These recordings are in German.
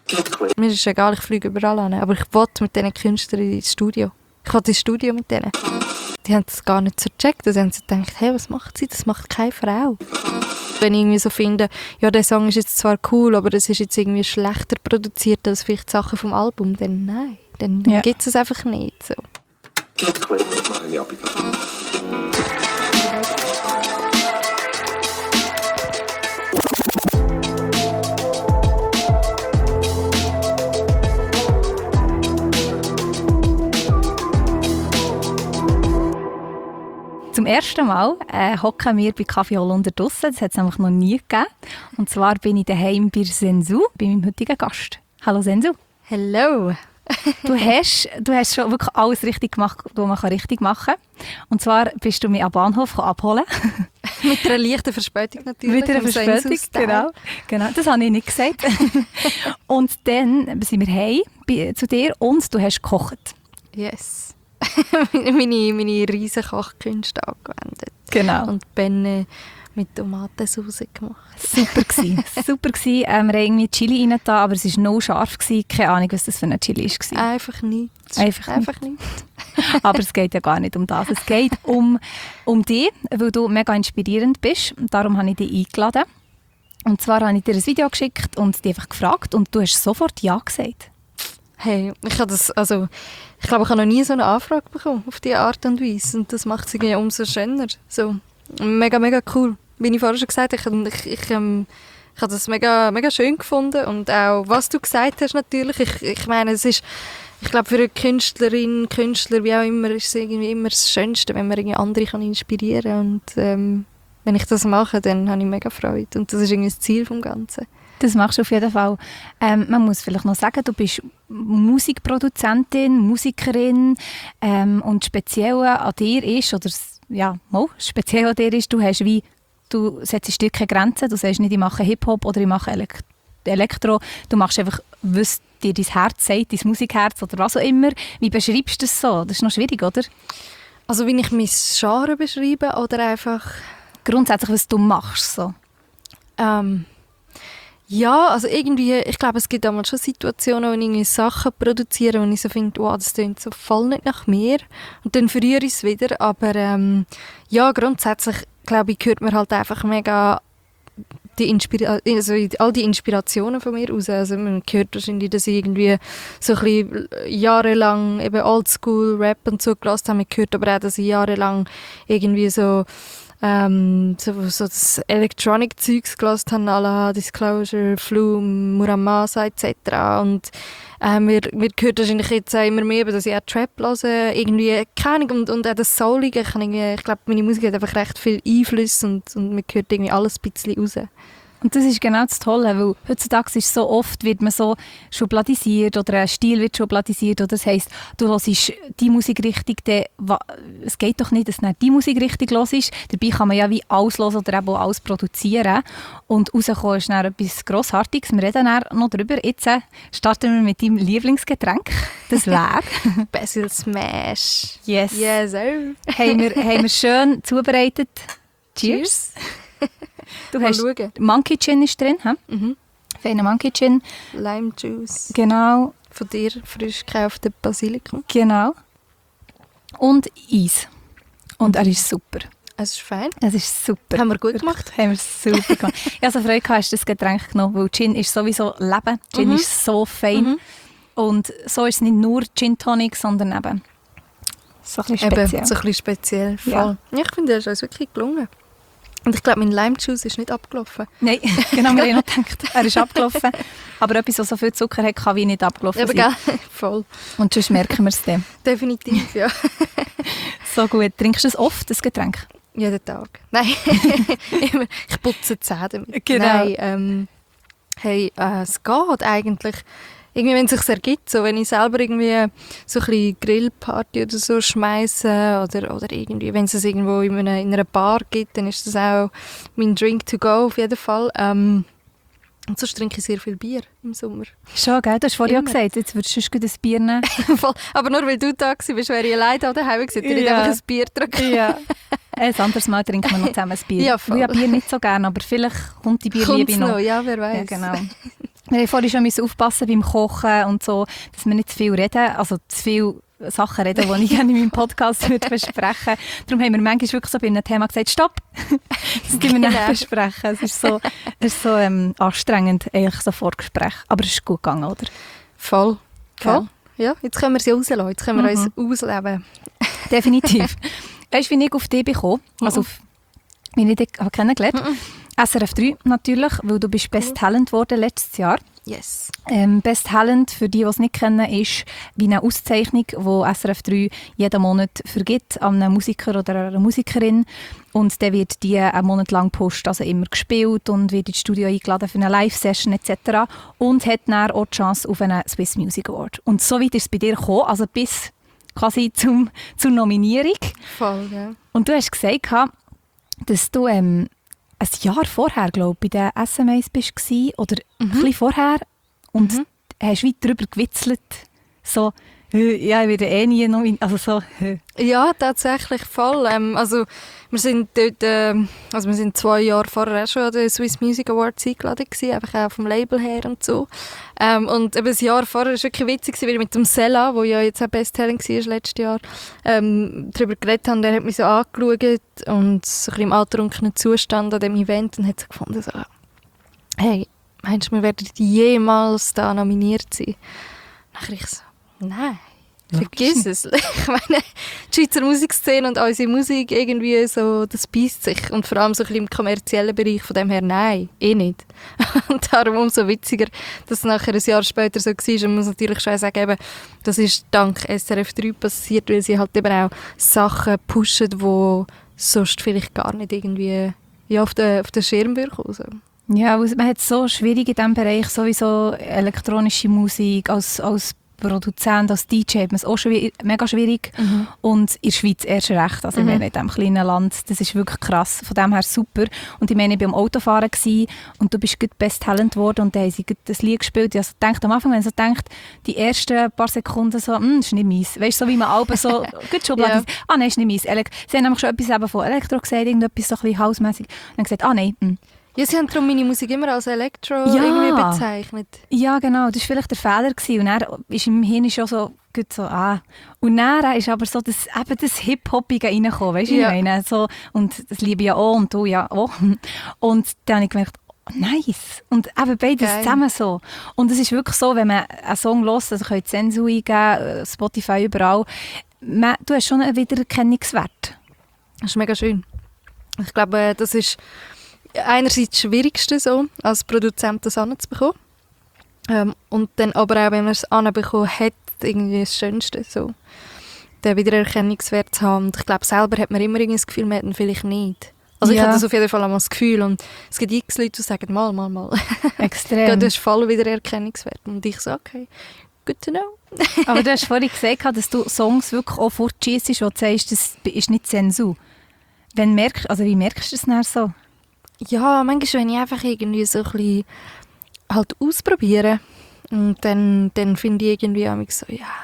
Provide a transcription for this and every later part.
Mir ist egal, ich fliege überall hin, aber ich will mit diesen Künstlern ins Studio. Ich will ins Studio mit denen. Die haben es gar nicht so gecheckt. Sie haben so gedacht, hey, was macht sie? Das macht keine Frau. Wenn ich irgendwie so finde, ja, der Song ist jetzt zwar cool, aber das ist jetzt irgendwie schlechter produziert als vielleicht Sachen vom Album, dann nein. Dann gibt es einfach nicht. So. Zum ersten Mal hocken wir bei Kaffee Hollunder draussen. Das hat es nämlich noch nie gegeben. Und zwar bin ich daheim bei Sensu, bei meinem heutigen Gast. Hallo Sensu. Hello. Du hast schon wirklich alles richtig gemacht, was man richtig machen kann. Und zwar bist du mich am Bahnhof abholen. Mit einer leichten Verspätung natürlich. Mit einer Verspätung, genau. Das habe ich nicht gesagt. Und dann sind wir heim zu dir und du hast gekocht. Yes. meine riesen Kochkünste angewendet. Genau. Und Penne mit Tomatensauce gemacht. Super gsi. Super gsi. Wir haben irgendwie Chili rein da, aber es war noch scharf gsi. Keine Ahnung, was das für eine Chili war. Einfach nichts. Einfach nichts. Aber es geht ja gar nicht um das. Es geht um dich, weil du mega inspirierend bist. Darum habe ich dich eingeladen. Und zwar habe ich dir ein Video geschickt und dich einfach gefragt und du hast sofort Ja gesagt. Hey, ich glaube, ich habe noch nie so eine Anfrage bekommen auf diese Art und Weise. Und das macht es irgendwie umso schöner. So, mega, mega cool. Wie ich vorher schon gesagt habe, ich habe das mega, mega schön gefunden. Und auch, was du gesagt hast natürlich. Ich meine, es ist, ich glaube, für eine Künstlerin, Künstler, wie auch immer, ist es irgendwie immer das Schönste, wenn man irgendwie andere kann inspirieren kann. Und wenn ich das mache, dann habe ich mega Freude. Und das ist irgendwie das Ziel des Ganzen. Das machst du auf jeden Fall. Man muss vielleicht noch sagen, du bist Musikproduzentin, Musikerin und speziell an dir ist, speziell an dir ist, du setzt dir keine Grenzen, du sagst nicht, ich mache Hip-Hop oder ich mache Elektro, du machst einfach, was dir dein Herz sagt, dein Musikherz oder was auch immer. Wie beschreibst du das so? Das ist noch schwierig, oder? Also wie ich mein Genre beschreibe oder einfach... Grundsätzlich, was du machst, so. Ja, also irgendwie, ich glaube, es gibt auch mal schon Situationen, wo ich irgendwie Sachen produziere, wo ich so finde, wow, das klingt so voll nicht nach mir. Und dann verliere ich es wieder. Aber ja, grundsätzlich, glaube ich, hört man halt einfach mega all die Inspirationen von mir raus. Also man hört wahrscheinlich, dass ich irgendwie so ein bisschen jahrelang eben Oldschool-Rap und so gelassen habe. Man hört aber auch, dass ich jahrelang irgendwie so das Electronic-Zeugs gelassen haben, à la Disclosure, Flume, Muramasa etc. Und mir gehört wahrscheinlich jetzt auch immer mehr, dass ich auch Trap höre, irgendwie, keine Ahnung, und auch das Soulige, ich glaube, meine Musik hat einfach recht viel Einfluss und mir gehört irgendwie alles ein bisschen raus. Und das ist genau das Tolle, weil heutzutage ist so oft, wird man so schubladisiert oder ein Stil wird schubladisiert oder das heisst, du hörst die Musikrichtung, es geht doch nicht, dass du nicht die Musikrichtung hörst, dabei kann man ja wie alles hören oder eben auch alles produzieren und rauskommen ist dann etwas Grossartiges, wir reden dann noch darüber. Jetzt starten wir mit deinem Lieblingsgetränk, das wäre Basil Smash. Yes. Yes, sir. haben wir schön zubereitet. Cheers. Du hast Monkey Gin ist drin, he? Mhm. Feiner Monkey Gin. Lime Juice. Genau. Von dir frisch gekaufte Basilikum. Genau. Und Eis. Und er ist super. Es ist fein. Es ist super. Haben wir gut gemacht. Haben wir super gemacht. Ich hatte so Freude, hast du das Getränk genommen, weil Gin ist sowieso Leben. Gin ist so fein. Mhm. Und so ist es nicht nur Gin Tonic, sondern eben so ein bisschen speziell. Eben, so ein bisschen speziell. Voll. Ja. Ich finde, das ist uns wirklich gelungen. Und ich glaube, mein Lime Juice ist nicht abgelaufen. Nein, genau, wir haben noch gedacht, er ist abgelaufen. Aber etwas, was so viel Zucker hat, kann wie nicht abgelaufen Eben, sein. gell? Voll. Und sonst merken wir es dann. Definitiv, ja. So gut. Trinkst du es oft, das Getränk? Jeden Tag. Nein, ich putze die Zähne damit. Genau. Nein, es geht eigentlich. Irgendwie, wenn es sich ergibt, so wenn ich selber irgendwie so ein bisschen Grillparty oder so schmeiße oder irgendwie, wenn es irgendwo in einer Bar gibt, dann ist das auch mein Drink to go auf jeden Fall. Und sonst trinke ich sehr viel Bier im Sommer. Schon, gell? Du hast vorhin ja gesagt, jetzt würdest du sonst ein Bier nehmen. Voll. Aber nur weil du da warst, wäre ich alleine daheim gewesen. Ich hätte einfach ein Bier getrunken. Ja. Ein anderes Mal trinken wir noch zusammen ein Bier. Ja, voll. Ich habe Bier nicht so gerne, aber vielleicht kommt die Bierliebe noch. Ja, wer weiß. Ja, genau. Wir haben vorhin schon aufpassen beim Kochen und so, dass wir nicht zu viel reden, also zu viel Sachen reden, die ich gerne in meinem Podcast würde besprechen. Darum haben wir manchmal wirklich so bei einem Thema gesagt, stopp, das müssen wir nicht besprechen. Es ist so anstrengend, eigentlich so Vorgespräch. Aber es ist gut gegangen, oder? Voll. Ja, jetzt können wir sie rauslassen, jetzt können wir uns ausleben. Definitiv. Weißt du, wie ich auf dich bekomme? Also, wie ich dich kennengelernt habe? SRF 3 natürlich, weil du bist Best Talent geworden letztes Jahr. Yes. Best Talent, für die es nicht kennen, ist wie eine Auszeichnung, die SRF 3 jeden Monat vergibt an einen Musiker oder eine Musikerin. Und dann wird die einen Monat lang also immer gespielt und wird ins Studio eingeladen für eine Live-Session etc. Und hat dann auch die Chance auf einen Swiss Music Award. Und so weit ist es bei dir gekommen, also bis quasi zur Nominierung. Voll, ja. Und du hast gesagt, dass du ein Jahr vorher, glaube ich, bei den SMAs warst oder ein bisschen vorher und hast wie darüber gewitzelt, so, ja, ich werde nie noch, also so. Ja, tatsächlich voll. Also wir sind dort, wir sind 2 Jahre vorher auch schon an den Swiss Music Awards eingeladen gewesen, einfach auch vom Label her und so. Und eben ein Jahr vorher war es wirklich witzig, weil ich mit dem Sella, der ja jetzt auch Best Talent war letztes Jahr, darüber geredet habe. Der hat mich so angeschaut und so ein bisschen im angetrunkenen Zustand an diesem Event und hat so gefunden, so, hey, meinst du, wir werden jemals da nominiert sein? Dann ich so, nein. Vergiss es. Ich meine, die Schweizer Musikszene und unsere Musik irgendwie so, das beißt sich. Und vor allem so ein bisschen im kommerziellen Bereich, von dem her nein, nicht. Und darum umso witziger, dass es nachher ein Jahr später so war. Und man muss natürlich schon sagen, eben, das ist dank SRF 3 passiert, weil sie halt eben auch Sachen pushen, die sonst vielleicht gar nicht irgendwie auf den Schirm kommen. So. Ja, man hat es so schwierig in diesem Bereich, sowieso elektronische Musik als Produzent, als DJ hat man es auch mega schwierig. Und in der Schweiz erst recht. Also ich meine, in diesem kleinen Land, das ist wirklich krass. Von dem her super. Und ich meine, ich war am Autofahren und du bist gut Best Talent geworden und dann haben sie das Lied gespielt. Ich also am Anfang, wenn man so denkt, die ersten paar Sekunden so, das ist nicht meins. Weißt du, so wie man Alben so, gut Schublade, nein, ist nicht meins. Sie haben nämlich schon etwas eben von Elektro gesagt, irgendetwas so ein bisschen hausmässig. Und dann gesagt, nein, Ja, sie haben darum meine Musik immer als Elektro irgendwie bezeichnet. Ja, genau. Das war vielleicht der Fehler gewesen. Und dann ist im Hirn schon so, gut so, Und dann ist aber so das Hip-Hopige reingekommen, weißt du, ich meine? So, und das liebe ich ja auch und du ja auch. Und dann habe ich gemerkt, nice. Und eben beides zusammen so. Und es ist wirklich so, wenn man einen Song hört, also könnt ihr Sensu eingeben, Spotify, überall, du hast schon einen Wiedererkennungswert. Das ist mega schön. Ich glaube, das ist einerseits das Schwierigste, so, als Produzent das anzubekommen. Und dann aber auch, wenn man es anbekommen hat, irgendwie das Schönste, so, den Wiedererkennungswert zu haben. Und ich glaube, selber hat man immer das Gefühl, man hat ihn vielleicht nicht. Also ich hatte das auf jeden Fall einmal das Gefühl. Und es gibt x Leute, die sagen, mal. Extrem. Du hast voll Wiedererkennungswert. Und ich so, okay, good to know. Aber du hast vorhin gesagt, dass du Songs wirklich auch fortschießt, wo du sagst, das ist nicht Zensur. Wie merkst du das dann so? Ja, manchmal, wenn ich einfach irgendwie so ein bisschen halt ausprobiere und dann finde ich irgendwie so,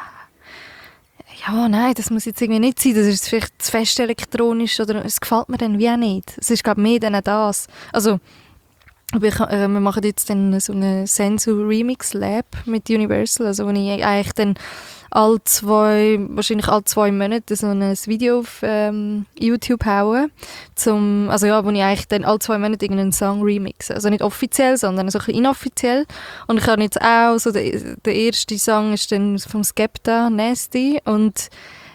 nein, das muss jetzt irgendwie nicht sein, das ist vielleicht zu fest elektronisch oder es gefällt mir dann wie auch nicht. Es ist, glaube ich, mehr dann das. Also, wir machen jetzt dann so eine Sensu Remix Lab mit Universal, also wo ich eigentlich dann wahrscheinlich alle 2 Monate so ein Video auf YouTube haue, wo ich eigentlich dann alle 2 Monate irgendeinen Song remixe. Also nicht offiziell, sondern so ein bisschen inoffiziell. Und ich habe jetzt auch, so der erste Song ist dann vom Skepta, Nasty, und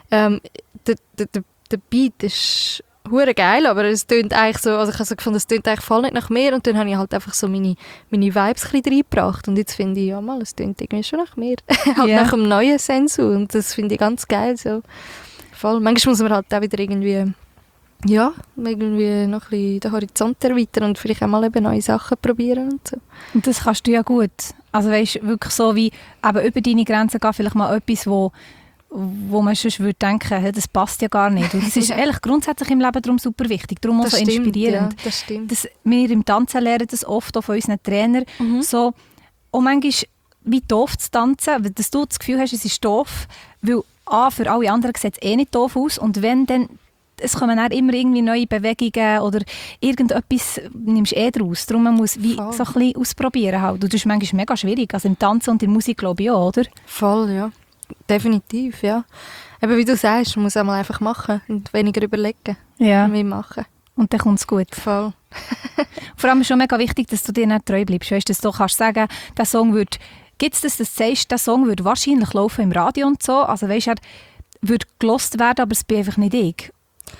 der Beat ist hure geil, aber es tönt eigentlich so, also ich habe so gefunden, es tönt eigentlich voll nicht nach mir und dann habe ich halt einfach so meine Vibes ein bisschen reingebracht und jetzt finde ich, es tönt irgendwie schon nach mir. Halt nach einem neuen Sensu und das finde ich ganz geil, so. Voll. Manchmal muss man halt auch wieder irgendwie noch ein bisschen den Horizont erweitern und vielleicht auch mal eben neue Sachen probieren und so. Und das kannst du ja gut. Also weißt, wirklich so wie eben über deine Grenzen gehen, vielleicht mal etwas, wo man sonst würde denken, hey, das passt ja gar nicht. Und das ist ehrlich grundsätzlich im Leben darum super wichtig, darum auch so inspirierend. Ja, das stimmt. Wir im Tanzen lernen das oft auch von unseren Trainern. So, und manchmal wie doof zu tanzen, dass du das Gefühl hast, es ist doof, weil für alle anderen sieht es nicht doof aus und wenn dann es kommen dann immer irgendwie neue Bewegungen oder irgendetwas nimmst du daraus. Darum man muss wie so ein bisschen ausprobieren halt. Und das ist manchmal mega schwierig. Also im Tanzen und in der Musik glaube ich auch, oder? Voll, ja. Definitiv, ja. Eben wie du sagst, man muss einmal einfach machen und weniger überlegen, wie machen. Und dann kommt es gut. Voll. Vor allem ist schon mega wichtig, dass du dir nicht treu bleibst. Weißt, dass du kannst sagen, der Song würde, gibt es das, dass du sagst, der Song würde wahrscheinlich laufen im Radio und so. Also weißt, er würde gelost werden, aber es bin einfach nicht ich.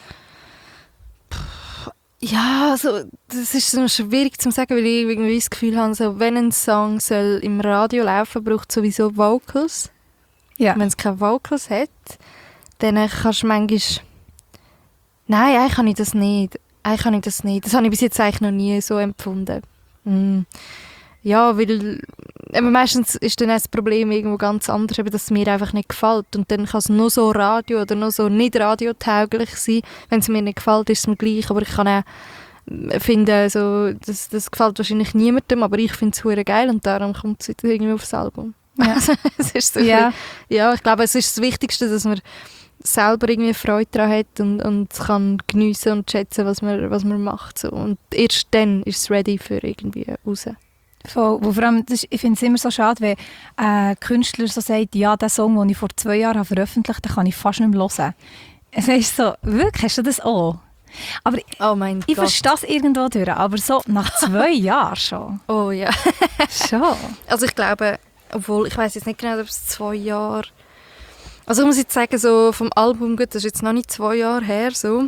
Ja, also, das ist so schwierig zu sagen, weil ich irgendwie das Gefühl habe, so, wenn ein Song soll im Radio laufen, braucht es sowieso Vocals. Ja. Wenn es keine Vocals hat, dann kannst du manchmal... Nein, eigentlich kann ich das nicht. Das habe ich bis jetzt eigentlich noch nie so empfunden. Ja, weil eben meistens ist dann das Problem irgendwo ganz anders, eben, dass es mir einfach nicht gefällt. Und dann kann es nur so Radio oder nur so nicht radiotauglich sein. Wenn es mir nicht gefällt, ist es mir gleich. Aber ich kann auch finden, so, das gefällt wahrscheinlich niemandem, aber ich finde es verdammt geil und darum kommt es irgendwie aufs Album. Ja. Also, es ist so ja, ich glaube, es ist das Wichtigste, dass man selber irgendwie Freude daran hat und kann geniessen und schätzen, was man macht. So. Und erst dann ist es ready für irgendwie raus. Voll. Vor allem, ich finde es immer so schade, wenn ein Künstler so sagt, ja, der Song, den ich vor 2 Jahren habe veröffentlicht habe, den kann ich fast nicht mehr hören. Es ist so, wirklich, hast du das auch? Aber oh mein ich Gott. verstehe das irgendwo durch, aber so nach 2 Jahren schon. Oh ja. Schon. Also ich glaube, obwohl, ich weiß jetzt nicht genau, ob es 2 Jahre... Also ich muss jetzt sagen, so vom Album, gut, das ist jetzt noch nicht 2 Jahre her, so.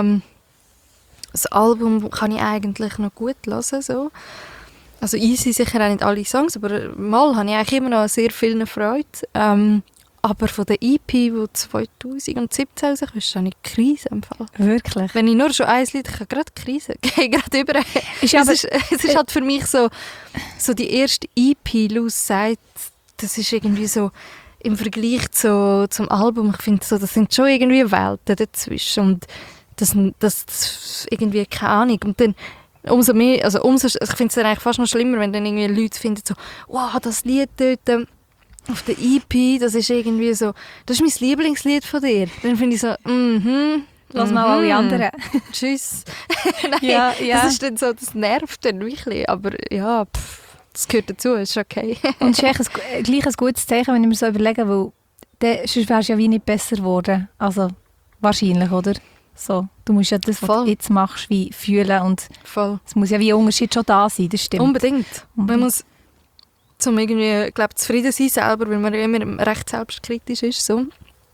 Das Album kann ich eigentlich noch gut hören, so. Also easy sicher auch nicht alle Songs, aber mal habe ich eigentlich immer noch sehr viel Freude. Aber von der EP, die 2017 rauskam, ist das nicht Krise im Fall. Wirklich? Wenn ich nur schon eins Lied, ich habe gerade Krise, gehe gerade über. Es ist halt für mich so die erste EP, Luz sagt, das ist irgendwie so im Vergleich zum Album, ich finde so, das sind schon irgendwie Welten dazwischen und das irgendwie keine Ahnung. Und dann umso mehr, also ich finde es dann eigentlich fast noch schlimmer, wenn dann irgendwie Leute finden so, wow, das Lied dort auf der EP, das ist irgendwie so, das ist mein Lieblingslied von dir. Dann finde ich so, lass mal alle anderen. Tschüss. Nein, ja. das ist dann so, das nervt dann wirklich, aber ja, das gehört dazu, ist okay. Und es ist gleich ein gutes Zeichen, wenn ich mir so überlege, weil sonst wärst du ja wie nicht besser geworden. Also wahrscheinlich, oder? So, du musst ja das, was du jetzt machst, wie fühlen und es muss ja wie ein Unterschied schon da sein, das stimmt. Unbedingt. Man muss zum irgendwie, glaube zufrieden sein selber, weil man immer recht selbstkritisch ist, so,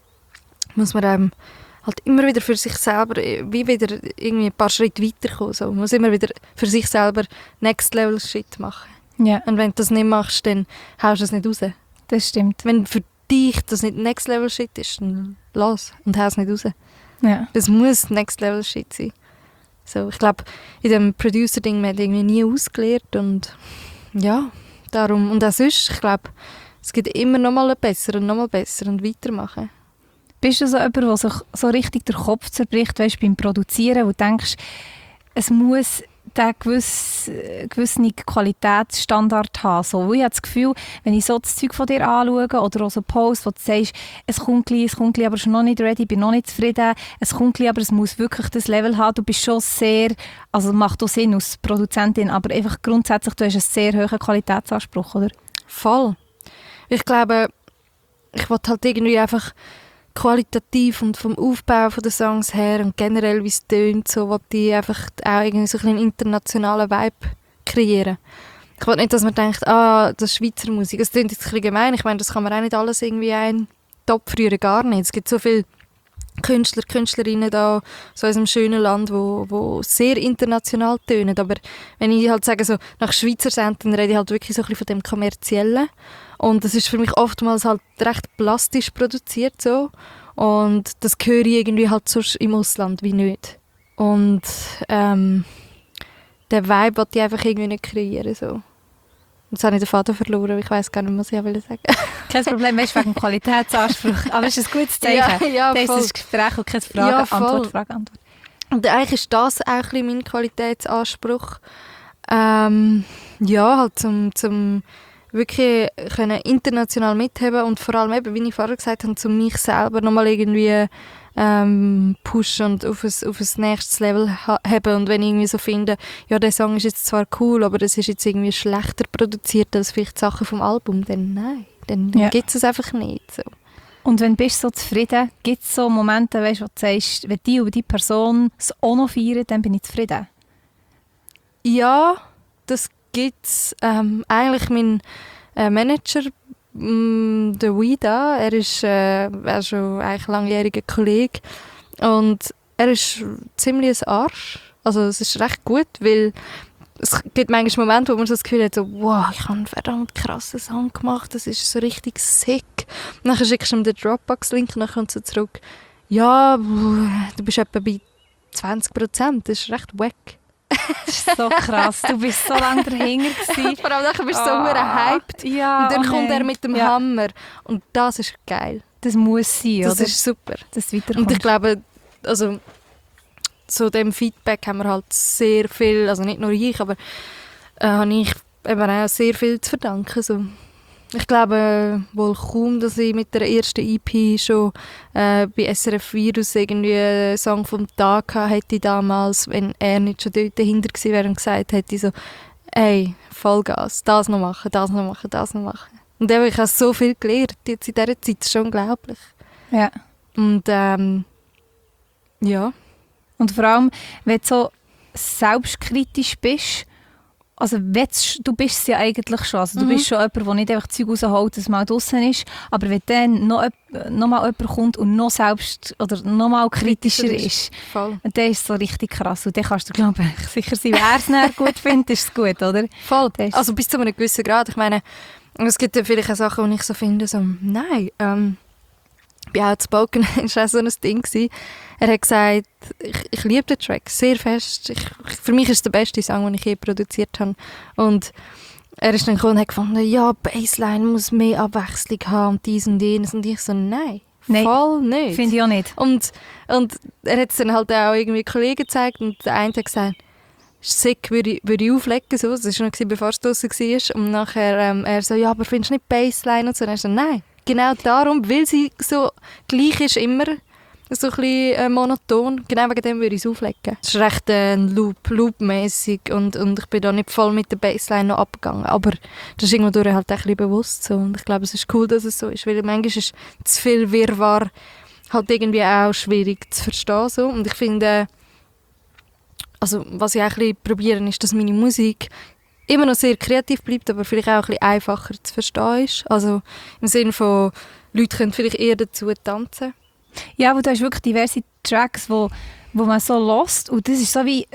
muss man halt immer wieder für sich selber wie wieder irgendwie ein paar Schritte weiterkommen. So. Man muss immer wieder für sich selber Next-Level-Shit machen. Ja. Und wenn du das nicht machst, dann haust du es nicht raus. Das stimmt. Wenn für dich das nicht Next-Level-Shit ist, dann lass und hau es nicht raus. Ja. Das muss Next-Level-Shit sein. So, ich glaube, in dem Producer-Ding man hat irgendwie nie ausgelernt und ja, darum. Und auch sonst, ich glaube, es gibt immer noch mal besser und weitermachen. Bist du so jemand, der sich so richtig den Kopf zerbricht, weißt, beim Produzieren, wo du denkst, es muss den gewissen Qualitätsstandard haben? So, ich habe das Gefühl, wenn ich so das Zeug von dir anschaue oder auch so Posts, wo du sagst, es kommt gleich, aber es ist noch nicht ready, ich bin noch nicht zufrieden, es kommt gleich, aber es muss wirklich das Level haben. Du bist schon sehr, also macht auch Sinn als Produzentin, aber einfach grundsätzlich, du hast einen sehr hohen Qualitätsanspruch, oder? Voll. Ich glaube, ich wollte halt irgendwie einfach qualitativ und vom Aufbau der Songs her und generell wie es tönt, so wollte ich einfach auch irgendwie so einen internationalen Vibe kreieren. Ich wollte nicht, dass man denkt, das ist Schweizer Musik. Das tönt jetzt ein bisschen gemein. Ich meine, das kann man auch nicht alles irgendwie einen Topf rühren, gar nicht. Es gibt so viele Künstler, Künstlerinnen da so in unserem schönen Land, wo sehr international tönen. Aber wenn ich halt sage, so nach Schweizer Sound, dann rede ich halt wirklich so ein bisschen von dem Kommerziellen. Und das ist für mich oftmals halt recht plastisch produziert so. Und das höre ich irgendwie halt sonst im Ausland wie nicht. Und den Vibe wollte ich einfach irgendwie nicht kreieren. So. Jetzt habe ich den Faden verloren, ich weiss gar nicht, was ich sagen wollte. Kein Problem, weißt du, wegen dem Qualitätsanspruch. Aber es ist ein gutes Zeichen. Ja, das voll. ist ein Gespräch und keine Frage-Antwort, Frage-Antwort. Und eigentlich ist das auch ein bisschen mein Qualitätsanspruch. Ja, halt zum wirklich können international mitheben und vor allem eben, wie ich vorher gesagt habe, zu mich selber nochmal irgendwie pushen und auf ein nächstes Level haben. Und wenn ich irgendwie so finde, ja, der Song ist jetzt zwar cool, aber das ist jetzt irgendwie schlechter produziert als vielleicht Sachen vom Album, dann nein, dann gibt es einfach nicht. So. Und wenn du bist so zufrieden, gibt es so Momente, weißt, wo du sagst, wenn die oder die Person es auch noch feiern, dann bin ich zufrieden? Ja, das gibt es. Eigentlich mein Manager, der Wida, er ist schon eigentlich langjähriger Kollege und er ist ziemlich ein Arsch. Also es ist recht gut, weil es gibt manchmal Momente, wo man so das Gefühl hat, so, wow, ich habe einen verdammt krassen Song gemacht, das ist so richtig sick. Und dann schickst du ihm den Dropbox-Link und dann kommt so zurück, ja, du bist etwa bei 20%, das ist recht wack. Das ist so krass, du bist so lange dahinter gewesen. Vor allem nachher bist du so hyped. Ja, und dann kommt er mit dem Hammer. Und das ist geil. Das muss sein, das oder? ist super. Das und ich glaube, also so dem Feedback haben wir halt sehr viel, also nicht nur ich, aber habe ich eben auch sehr viel zu verdanken. So. Ich glaube wohl kaum, dass ich mit der ersten EP schon bei SRF Virus irgendwie einen Song vom Tag hätte damals, wenn er nicht schon dort dahinter gewesen wäre und gesagt hätte so, ey, Vollgas, das noch machen, das noch machen, das noch machen. Und ich habe so viel gelernt jetzt in dieser Zeit, das ist schon unglaublich. Ja. Und ja. Und vor allem, wenn du so selbstkritisch bist, also du bist es ja eigentlich schon, also du bist schon jemand, der nicht einfach Zeug rausholt, dass mal draussen ist, aber wenn dann noch mal jemand kommt und noch selbst oder noch mal kritischer ist, voll. Dann ist es so richtig krass und dann kannst du, glaube ich, sicher sein, wer es nicht gut findet, ist es gut, oder? Voll, also bis zu einem gewissen Grad, ich meine, es gibt ja vielleicht auch Sachen, die ich so finde, so, nein, bei Outspoken war auch so ein Ding gewesen. Er hat gesagt, ich liebe den Track sehr fest. Für mich ist es der beste Song, den ich je produziert habe. Und er ist dann gekommen und hat gefunden, ja, Bassline muss mehr Abwechslung haben und dies und jenes. Und ich so, nein, voll nicht. Finde ich auch nicht. Und er hat es dann halt auch irgendwie Kollegen gezeigt und der eine hat gesagt, sick, würde ich auflegen. So. Das war noch, bevor es draussen war. Und nachher er so, ja, aber findest du nicht Bassline? Und so. Und er so, nein. Genau darum, weil sie so gleich ist immer, so ein bisschen monoton. Genau wegen dem würde ich es auflegen. Es ist recht Loop-mässig und ich bin da nicht voll mit der Bassline noch abgegangen. Aber das ist irgendwo durch halt ein bisschen bewusst so. Und ich glaube, es ist cool, dass es so ist, weil manchmal ist zu viel Wirrwarr halt irgendwie auch schwierig zu verstehen. So. Und ich finde, also was ich auch ein bisschen probiere, ist, dass meine Musik immer noch sehr kreativ bleibt, aber vielleicht auch ein bisschen einfacher zu verstehen ist. Also im Sinne von, Leute können vielleicht eher dazu tanzen. Ja, aber du hast wirklich diverse Tracks, wo man so hört und das ist so wie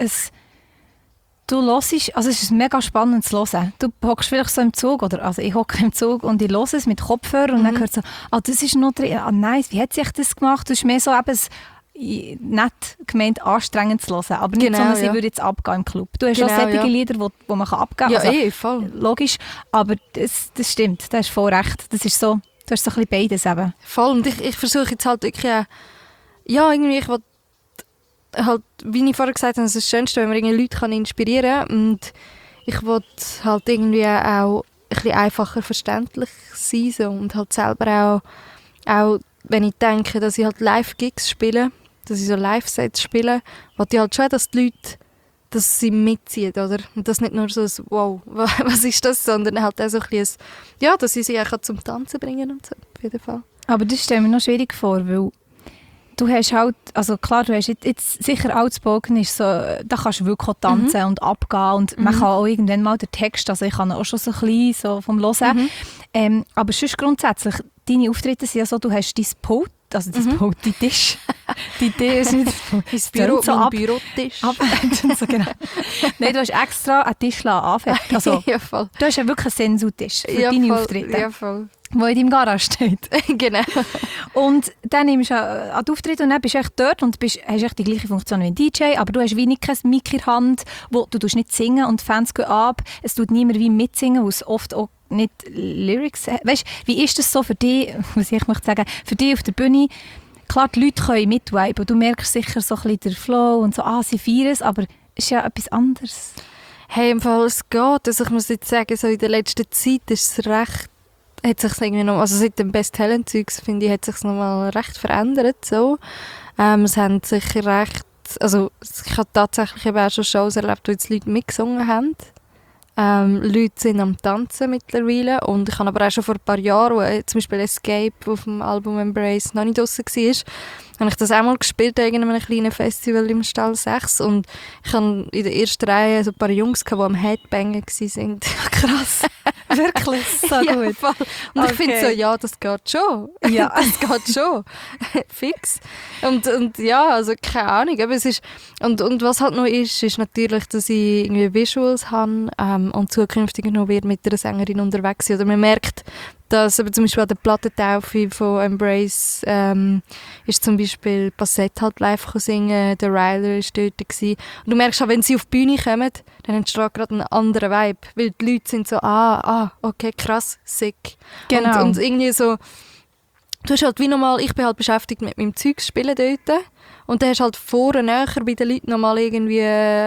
du hörst, also es ist mega spannend zu hören. Du hockst vielleicht so im Zug, oder also ich hocke im Zug und ich höre es mit Kopfhörer und dann hört so, das ist noch drin, nice, wie hat sich das gemacht? Das ist mehr so eben nett gemeint, anstrengend zu hören, aber nicht so, dass ich würde jetzt abgehen im Club. Du hast auch solche Lieder, wo man abgehen kann. Ja, also, voll. Logisch, aber das stimmt, das ist voll recht. Das ist so, du hast so ein bisschen beides eben. Voll, und ich versuche jetzt halt wirklich auch, ja, irgendwie, ich will halt, wie ich vorher gesagt habe, es ist das Schönste, wenn man irgendwie Leute inspirieren kann und ich will halt irgendwie auch ein bisschen einfacher verständlich sein so, und halt selber auch, wenn ich denke, dass ich halt Live-Gigs spiele, dass ich so Live-Sets spiele, will ich halt schon, dass die Leute, dass sie mitziehen, oder? Und das nicht nur so ein «Wow, was ist das?», sondern halt auch so ein bisschen, ja, dass ich sie auch zum Tanzen bringen und so, auf jeden Fall. Aber das stelle ich mir noch schwierig vor, weil du hast halt, also klar, du hast jetzt sicher Outspoken ist so, da kannst du wirklich auch tanzen und abgehen und man kann auch irgendwann mal den Text, also ich kann auch schon so ein bisschen so vom Hören, aber sonst grundsätzlich, deine Auftritte sind ja so, du hast dein Pult, also dein Pult, dein Tisch, die Idee ist nicht das Büro, so Bürotisch. So, genau. Nein, du hast extra einen Tisch anfangen. Also, ja, voll. Du hast ja wirklich einen Sensutisch für deine voll. Auftritte. Ja, voll. Wo in deinem Garage steht. Genau. Und dann nimmst du an die Auftritte und dann bist du echt dort und hast echt die gleiche Funktion wie ein DJ, aber du hast wenig kein Mic in der Hand, wo du nicht singen und die Fans gehen ab. Es tut niemand wie mitsingen, weil es oft auch nicht Lyrics hat. Weißt, wie ist das so für dich, was ich möchte sagen, für dich auf der Bühne? Klar, die Leute können mitviben, du merkst sicher so ein bisschen den Flow und so, sie feiern es, aber es ist ja etwas anderes. Hey, im Fall es geht. Also ich muss jetzt sagen, so in der letzten Zeit ist es recht, hat sich irgendwie noch, also seit dem Best Talent Zeugs, finde ich, hat sich noch mal recht verändert, so. Es haben sich recht, also ich habe tatsächlich eben auch schon Shows erlebt, wo jetzt Leute mitgesungen haben. Leute sind am Tanzen mittlerweile und ich habe aber auch schon vor ein paar Jahren, wo zum Beispiel Escape auf dem Album Embrace noch nicht draussen war, habe ich das auch mal gespielt an irgendeinem kleinen Festival im Stall 6 und ich habe in der ersten Reihe so ein paar Jungs gehabt, die am Headbangen waren. Krass. Wirklich, so Ja, gut. voll. Und ich Okay. finde so, ja, das geht schon. Ja. Das geht schon. Fix. Und ja, also keine Ahnung. Aber es ist, und was halt noch ist natürlich, dass ich irgendwie Visuals habe und zukünftig noch wird mit einer Sängerin unterwegs sein. Oder man merkt, dass aber zum Beispiel an der Plattentaufe von Embrace ist zum Beispiel Bassett halt live singen, der Ryler war dort gewesen. Und du merkst auch, wenn sie auf die Bühne kommen, dann entsteht gerade ein anderer Vibe, weil die Leute sind so, okay, krass, sick. Genau. Und irgendwie so, du hast halt wie nochmal, ich bin halt beschäftigt mit meinem Zeug spielen dort und dann hast halt vorne näher bei den Leuten nochmal irgendwie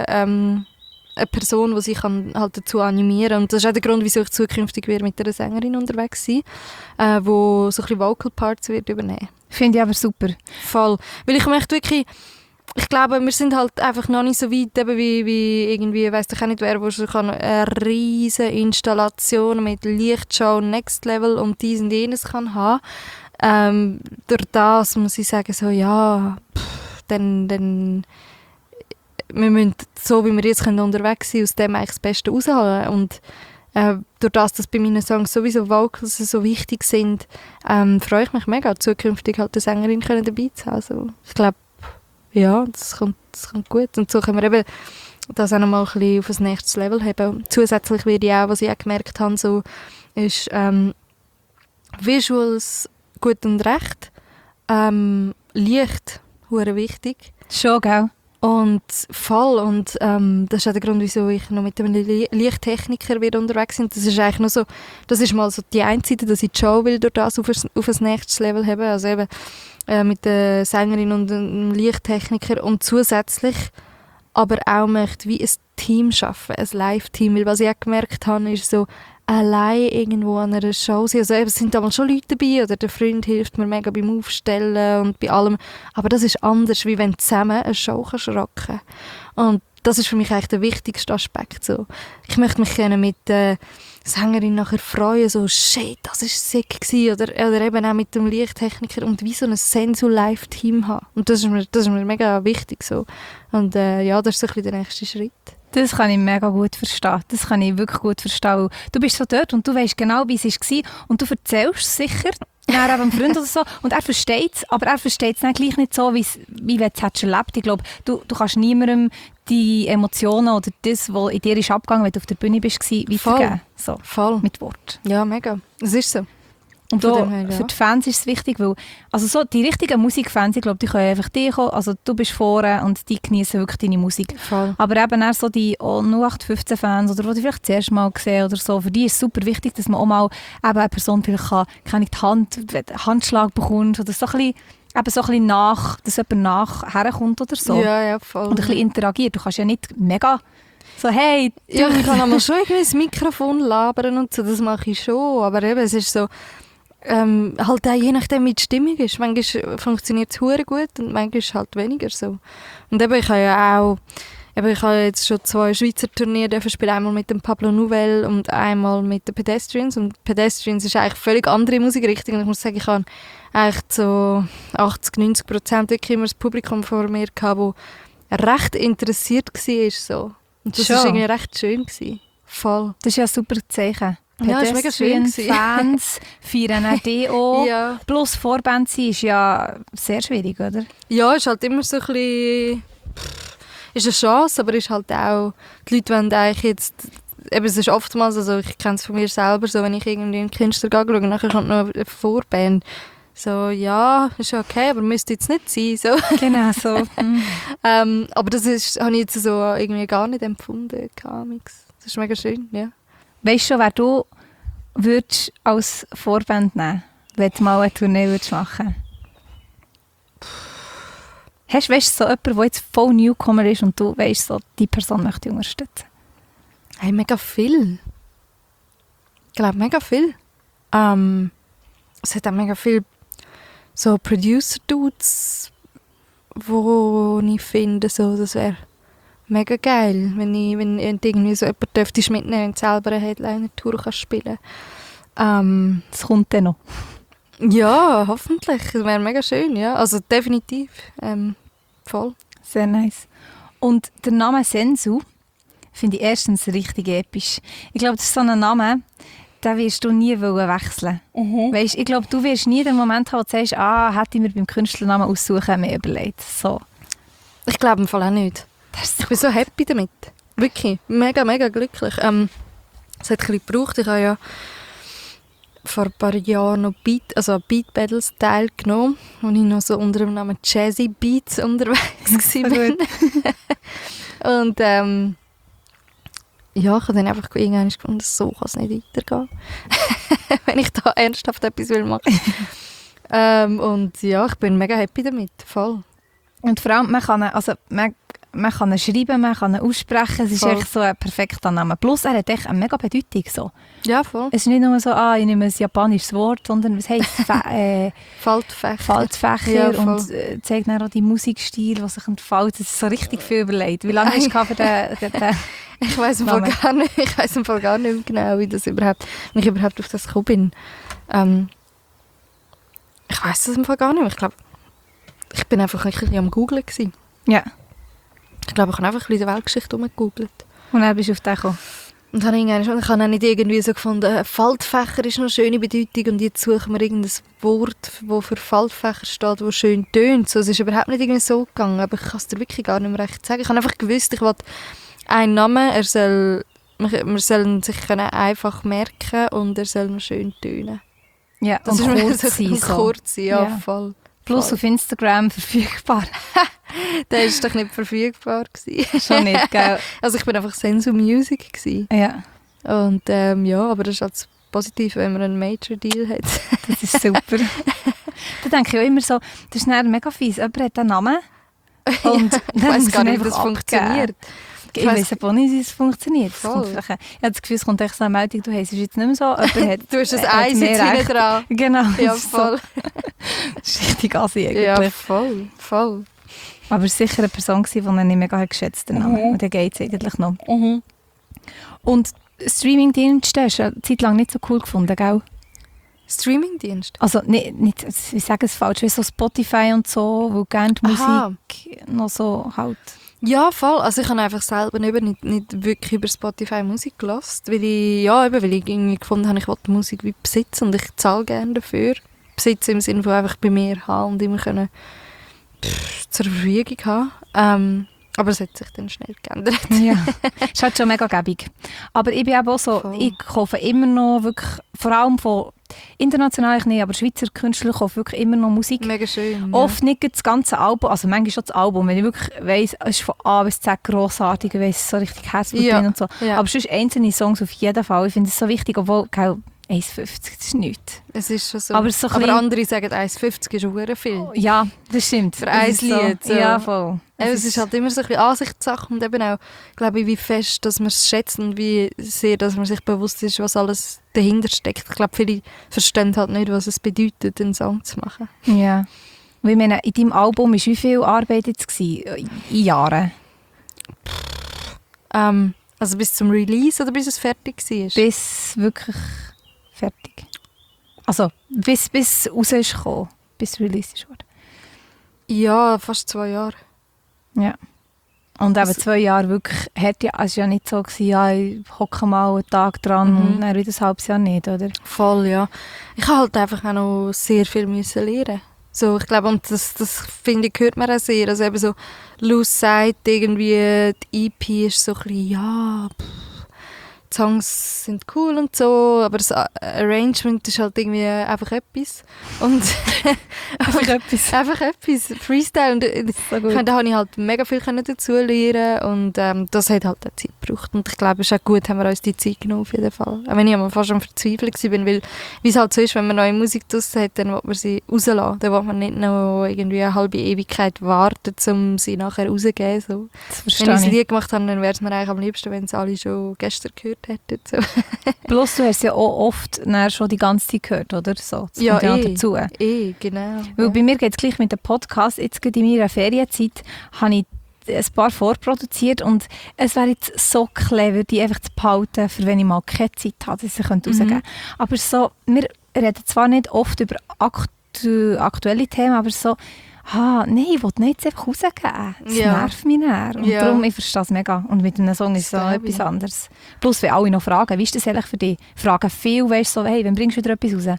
eine Person, die sich halt dazu animieren kann. Und das ist auch der Grund, wieso ich zukünftig wieder mit einer Sängerin unterwegs sein, die so ein bisschen Vocal Parts wird übernehmen. Finde ich aber super. Voll. Weil ich möchte wirklich, ich glaube, wir sind halt einfach noch nicht so weit, eben wie irgendwie, weiss ich auch nicht wer, wo schon eine riesige Installation mit Lichtshow, Next Level und dies und jenes kann haben. Durch das muss ich sagen, so ja, dann wir müssen, so wie wir jetzt können unterwegs sein, aus dem eigentlich das Beste rausholen. Und durch das, dass bei meinen Songs sowieso Vocals so wichtig sind, freue ich mich mega, zukünftig halt eine Sängerin können dabei zu haben. Also, ich glaube, ja, das kommt gut. Und so können wir eben das auch noch mal ein bisschen auf ein nächstes Level haben. Zusätzlich werde ich auch, was ich auch gemerkt habe, so, ist Visuals gut und recht. Licht, hure wichtig. Schon, gell? Und voll. Und das ist auch der Grund, wieso ich noch mit einem Lichttechniker wieder unterwegs bin. Das ist eigentlich nur so, das ist mal so die eine Seite, dass ich die Show will durch das auf ein nächstes Level haben. Also eben mit der Sängerin und einem Lichttechniker und zusätzlich aber auch möchte wie ein Team schaffen, ein Live-Team. Weil was ich auch gemerkt habe, ist so, allein irgendwo an einer Show sein. Also eben, es sind damals schon Leute dabei oder der Freund hilft mir mega beim Aufstellen und bei allem. Aber das ist anders, wie wenn du zusammen eine Show kannst rocken. Und das ist für mich eigentlich der wichtigste Aspekt. So. Ich möchte mich gerne mit der Sängerin nachher freuen, so «Shit, das war sick» gewesen. Oder eben auch mit dem Lichttechniker und wie so ein Sensu-Live-Team haben. Und das ist mir mega wichtig. So. Und ja, das ist so ein bisschen der nächste Schritt. Das kann ich mega gut verstehen. Das kann ich wirklich gut verstehen. Du bist so dort und du weißt genau, wie es war. Und du erzählst es sicher dann eben einem Freund oder so. Und er versteht es, aber er versteht es dann gleich nicht so, wie wenn du es hättest erlebt. Ich glaube, du kannst niemandem die Emotionen oder das, was in dir ist abgegangen, wenn du auf der Bühne bist, weitergeben. So, Voll. mit Wort. Ja, mega. Es ist so. Und Von da, dem her, ja. für die Fans ist es wichtig, weil also so, die richtigen Musikfans, ich glaube, die können einfach dir kommen, also du bist vorne und die genießen wirklich deine Musik. Voll. Aber eben auch so die 0815-Fans oder die vielleicht das erste Mal gesehen oder so, für die ist es super wichtig, dass man auch mal eben eine Person vielleicht kann Handschlag bekommt oder so ein bisschen, eben so ein bisschen dass jemand herkommt oder so. Ja, voll. Und ein bisschen interagiert. Du kannst ja nicht mega so, hey, du. Ja, ich kann einmal schon irgendwie ins Mikrofon labern und so, das mache ich schon. Aber eben, es ist so, halt auch je nachdem, wie die Stimmung ist. Manchmal funktioniert es hure gut und manchmal halt weniger so. Und eben, ich habe ja auch, ich habe jetzt schon 2 Schweizer Turniere spielen, einmal mit dem Pablo Nouvel und einmal mit den Pedestrians. Und Pedestrians ist eigentlich völlig andere Musikrichtung. Und ich muss sagen, ich habe eigentlich so 80-90% wirklich immer das Publikum vor mir gehabt, das recht interessiert war. So. Und das Schon. war irgendwie recht schön gewesen. Voll. Das ist ja ein super Zeichen. Ja, das war mega schön Pedestrian, Fans feiern auch die auch. Ja. Plus Vorband sein ist ja sehr schwierig, oder? Ja, ist halt immer so ein bisschen, ist eine Chance, aber ist halt auch, die Leute wollen eigentlich jetzt, eben es ist oftmals, also ich kenne es von mir selber, so wenn ich irgendwie einen Künstler schaue, nachher kommt noch eine Vorband. So, ja, ist okay, aber müsste jetzt nicht sein. So. Genau so. Aber das habe ich jetzt so irgendwie gar nicht empfunden. Das ist mega schön, ja. Weißt du schon, wer du würdest als Vorband nehmen würdest, wenn du mal eine Tournee würdest machen? Weißt du, so jemand, der jetzt voll Newcomer ist und du weißt, so, die Person möchte ich unterstützen? Hey, mega viel. Ich glaube, mega viel. Es hat auch mega viel so Producer-Dudes, wo ich finde, so, das wäre mega geil, wenn irgendwie so jemand dürftest mitnehmen und selber eine Headliner-Tour kannst spielen. Das kommt dann noch. Ja, hoffentlich. Das wäre mega schön, ja. Also definitiv. Voll. Sehr nice. Und der Name Sensu finde ich erstens richtig episch. Ich glaube, das ist so ein Name, den wirst du nie wechseln wollen. Weißt, ich glaube, du wirst nie den Moment haben, wo du sagst, hätte ich mir beim Künstlernamen aussuchen mir überlegt. So. Ich glaube im Fall auch nicht. Ich bin so happy damit. Wirklich. Mega, mega glücklich. Es hat ein bisschen gebraucht. Ich habe ja vor ein paar Jahren noch Beat Battles teilgenommen, wo ich noch so unter dem Namen Jazzy Beats unterwegs war. Und ja, ich habe dann einfach irgendwann gefunden, so kann es nicht weitergehen. Wenn ich da ernsthaft etwas machen will. Und ja, ich bin mega happy damit, voll. Und vor allem, man kann ihn schreiben, man kann ihn aussprechen, es ist echt so ein perfekter Name. Plus, er hat echt eine mega Bedeutung. So. Ja, voll. Es ist nicht nur so, ich nehme ein japanisches Wort, sondern es heisst Faltfächer ja, und zeigt dann auch die Musikstil, der sich entfaltet. Das ist so richtig viel überlegt. Wie lange hast du für den Ich weiss im Fall gar nicht. Ich weiss im Fall gar nicht mehr genau, wie ich überhaupt auf das gekommen bin. Ich weiss das im Fall gar nicht mehr. Ich glaube, ich bin einfach ein bisschen am Googlen gewesen. Ja. Ich glaube, ich habe einfach ein bisschen die Weltgeschichte rumgegoogelt. Und dann bist du auf den gekommen? Und dann ich habe auch nicht irgendwie so gefunden, Faltfächer ist eine schöne Bedeutung und jetzt suchen wir irgendein Wort, das für Faltfächer steht, das schön tönt. So, es ist überhaupt nicht irgendwie so gegangen, aber ich kann es dir wirklich gar nicht mehr recht sagen. Ich habe einfach gewusst, ich wollte einen Namen, wir sollen sich einfach merken und er soll noch schön tönen. Ja, das und ist kurz sein. Kurz, ja, voll. Plus auf Instagram verfügbar. Der war doch nicht verfügbar gewesen. Schon nicht, gell? Also ich bin einfach Sensu Music gewesen. Ja. Und ja, aber das ist halt positiv, wenn man einen Major-Deal hat. Das ist super. Da denke ich auch immer so, das ist dann mega fies. Jemand hat einen Namen und ja, ich weiss gar nicht, wie das funktioniert. Ich weiss aber nicht, wie es funktioniert. Ich habe das Gefühl, es kommt echt so eine Meldung, du hast es jetzt nicht mehr so. Du hast ein Eis jetzt hinten dran. Genau. Ja, voll. Das ist richtig assi eigentlich. Ja, voll. Aber es war sicher eine Person, die ich nicht mega geschätzt habe. Und dann geht es eigentlich noch. Und Streaming-Dienste hast du eine Zeit lang nicht so cool gefunden, gell? Streaming-Dienst? Also nicht, ich sage es falsch, wie so Spotify und so, wo gerne die Musik noch so halt... Ja, voll. Also ich habe einfach selber nicht wirklich über Spotify Musik gehört, weil ich irgendwie gefunden habe, ich will die Musik wie besitzen und ich zahle gerne dafür. Besitzen im Sinne von einfach bei mir haben und immer können zur Verfügung haben. Aber es hat sich dann schnell geändert. Ja, ist halt schon mega gäbig. Aber ich bin eben auch so, ich kaufe immer noch wirklich, vor allem von international nicht, aber Schweizer Künstler kaufen wirklich immer noch Musik. Mega schön. Oft nicht das ganze Album, also manchmal schon das Album, wenn ich wirklich weiss, es ist von A bis Z grossartig, ich weiss, so richtig Herzblut drin und so. Ja. Aber sonst einzelne Songs auf jeden Fall, ich finde es so wichtig, obwohl 1,50, das ist nichts. Es ist schon so. Aber andere sagen, 1,50 ist schon viel. Oh, ja, das stimmt. Für ein Lied. So. Ja, voll. Es ist halt immer so ein bisschen Ansichtssache und eben auch, glaube ich, wie fest, dass man es schätzt und wie sehr, dass man sich bewusst ist, was alles dahinter steckt. Ich glaube, viele verstehen halt nicht, was es bedeutet, einen Song zu machen. Ja. Ich meine, in deinem Album war wie viel Arbeit jetzt gewesen? In Jahren? Also bis zum Release oder bis es fertig war? Bis wirklich fertig. Also bis raus ist gekommen, bis Release ist worden. Ja, fast 2 Jahre. Ja. Und eben 2 Jahre wirklich, es war ja nicht so, ich hocke mal einen Tag dran und dann wieder ein halbes Jahr nicht, oder? Voll, ja. Ich habe halt einfach auch noch sehr viel müssen lernen. So, ich glaube, und das finde ich, hört man auch sehr. Also eben so, Luz sagt irgendwie, die EP ist so ein bisschen, die Songs sind cool und so, aber das Arrangement ist halt irgendwie einfach etwas. Und einfach etwas. Freestyle. Und da habe ich halt mega viel dazu lernen und das hat halt auch Zeit gebraucht. Und ich glaube, es ist auch gut, haben wir uns die Zeit genommen, auf jeden Fall. Auch wenn ich am fast am Verzweifeln war, weil wie es halt so ist, wenn man neue Musik draussen hat, dann will man sie rauslassen. Dann will man nicht noch irgendwie eine halbe Ewigkeit warten, um sie nachher rauszugeben. So. Wenn ich das Lied gemacht habe, dann wäre es mir eigentlich am liebsten, wenn es alle schon gestern gehört hätten. So. Plus, du hast ja auch oft schon die ganze Zeit gehört, oder? So, das kommt ja dazu. Genau. Weil bei mir geht es gleich mit dem Podcast. Jetzt gerade in meiner Ferienzeit habe ich ein paar vorproduziert und es wäre jetzt so clever, die einfach zu behalten, für wenn ich mal keine Zeit habe, dass ich rausgeben könnte. Aber so, wir reden zwar nicht oft über aktuelle Themen, aber so, nein, ich will nicht jetzt einfach rausgeben. Das nervt mich näher. Und darum, ich verstehe das mega. Und mit einem Song ist es so etwas anderes. Plus, wenn alle noch fragen, wie ist das eigentlich für dich? Fragen viel, weißt du, so, hey, wann bringst du wieder etwas raus?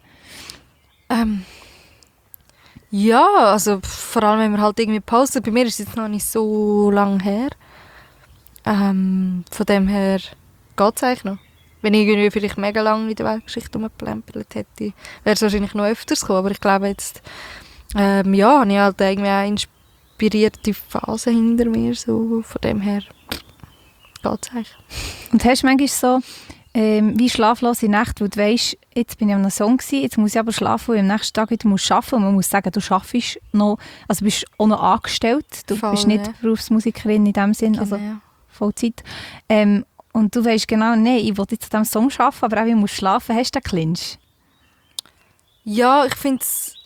Ja, also vor allem, wenn wir halt irgendwie posten. Bei mir ist es jetzt noch nicht so lange her. Von dem her geht es eigentlich noch. Wenn ich irgendwie vielleicht mega lange in der Weltgeschichte rumgeplempert hätte, wäre es wahrscheinlich noch öfters gekommen. Aber ich glaube jetzt, habe ich halt irgendwie auch inspirierte Phasen hinter mir. So. Von dem her geht es eigentlich. Und hast du manchmal so wie schlaflose Nächte, wo du weisst, jetzt bin ich an einem Song gewesen, jetzt muss ich aber schlafen und am nächsten Tag wieder arbeiten musst. Und man muss sagen, du arbeitest noch, also bist auch noch angestellt, du bist nicht Berufsmusikerin in dem Sinn, also Vollzeit. Und du weisst genau, nein, ich will jetzt an diesem Song arbeiten, aber auch ich muss schlafen. Hast du den Clinch? Ja, ich finde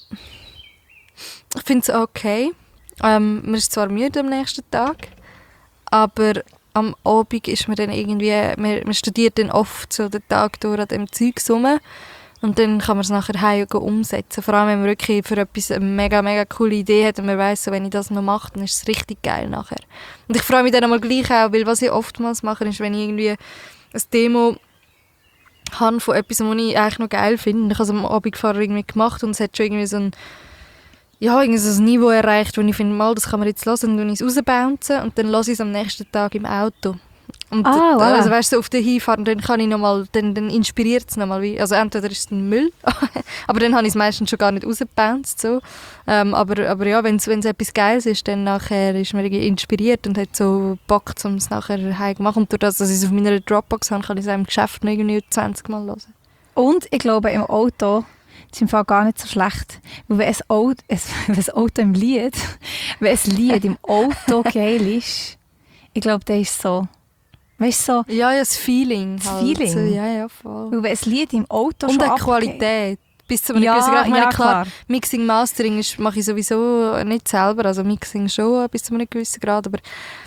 es okay. Man ist zwar müde am nächsten Tag, aber am Abend ist man dann irgendwie, man studiert dann oft so den Tag durch an dem Zeug rum und dann kann man es nachher heim umsetzen. Vor allem, wenn man wirklich für etwas eine mega, mega coole Idee hat und man weiss, so, wenn ich das noch mache, dann ist es richtig geil nachher. Und ich freue mich dann einmal gleich auch, weil was ich oftmals mache, ist, wenn ich irgendwie ein Demo habe von etwas, was ich eigentlich noch geil finde. Ich habe es am Abend vorher irgendwie gemacht und es hat schon irgendwie so ein Niveau erreicht, wo ich finde, mal, das kann man jetzt hören, und dann ich es rausbouncen und dann höre ich es am nächsten Tag im Auto. Und also weißt du, auf der Hinfahrt, und dann kann ich nochmal, dann inspiriert es nochmal, also entweder ist es ein Müll, aber dann habe ich es meistens schon gar nicht rausgebounced, so. Aber ja, wenn es etwas Geiles ist, dann nachher ist man irgendwie inspiriert und hat so Bock, um es nachher heim zu machen. Und durch das, dass ich es auf meiner Dropbox habe, kann ich es auch im Geschäft noch irgendwie 20 Mal hören. Und ich glaube, im Auto, das ist im Fall gar nicht so schlecht. Weil wenn ein Lied im Auto geil ist, ich glaube, das ist so, weißt du, so... Ja, das Feeling. Das halt. Feeling. So, ja, voll. Weil wenn ein Lied im Auto und schon die Qualität. Bis zu einem gewissen Grad. Ich meine, klar, Mixing, Mastering mache ich sowieso nicht selber, also Mixing schon bis zu einem gewissen Grad, aber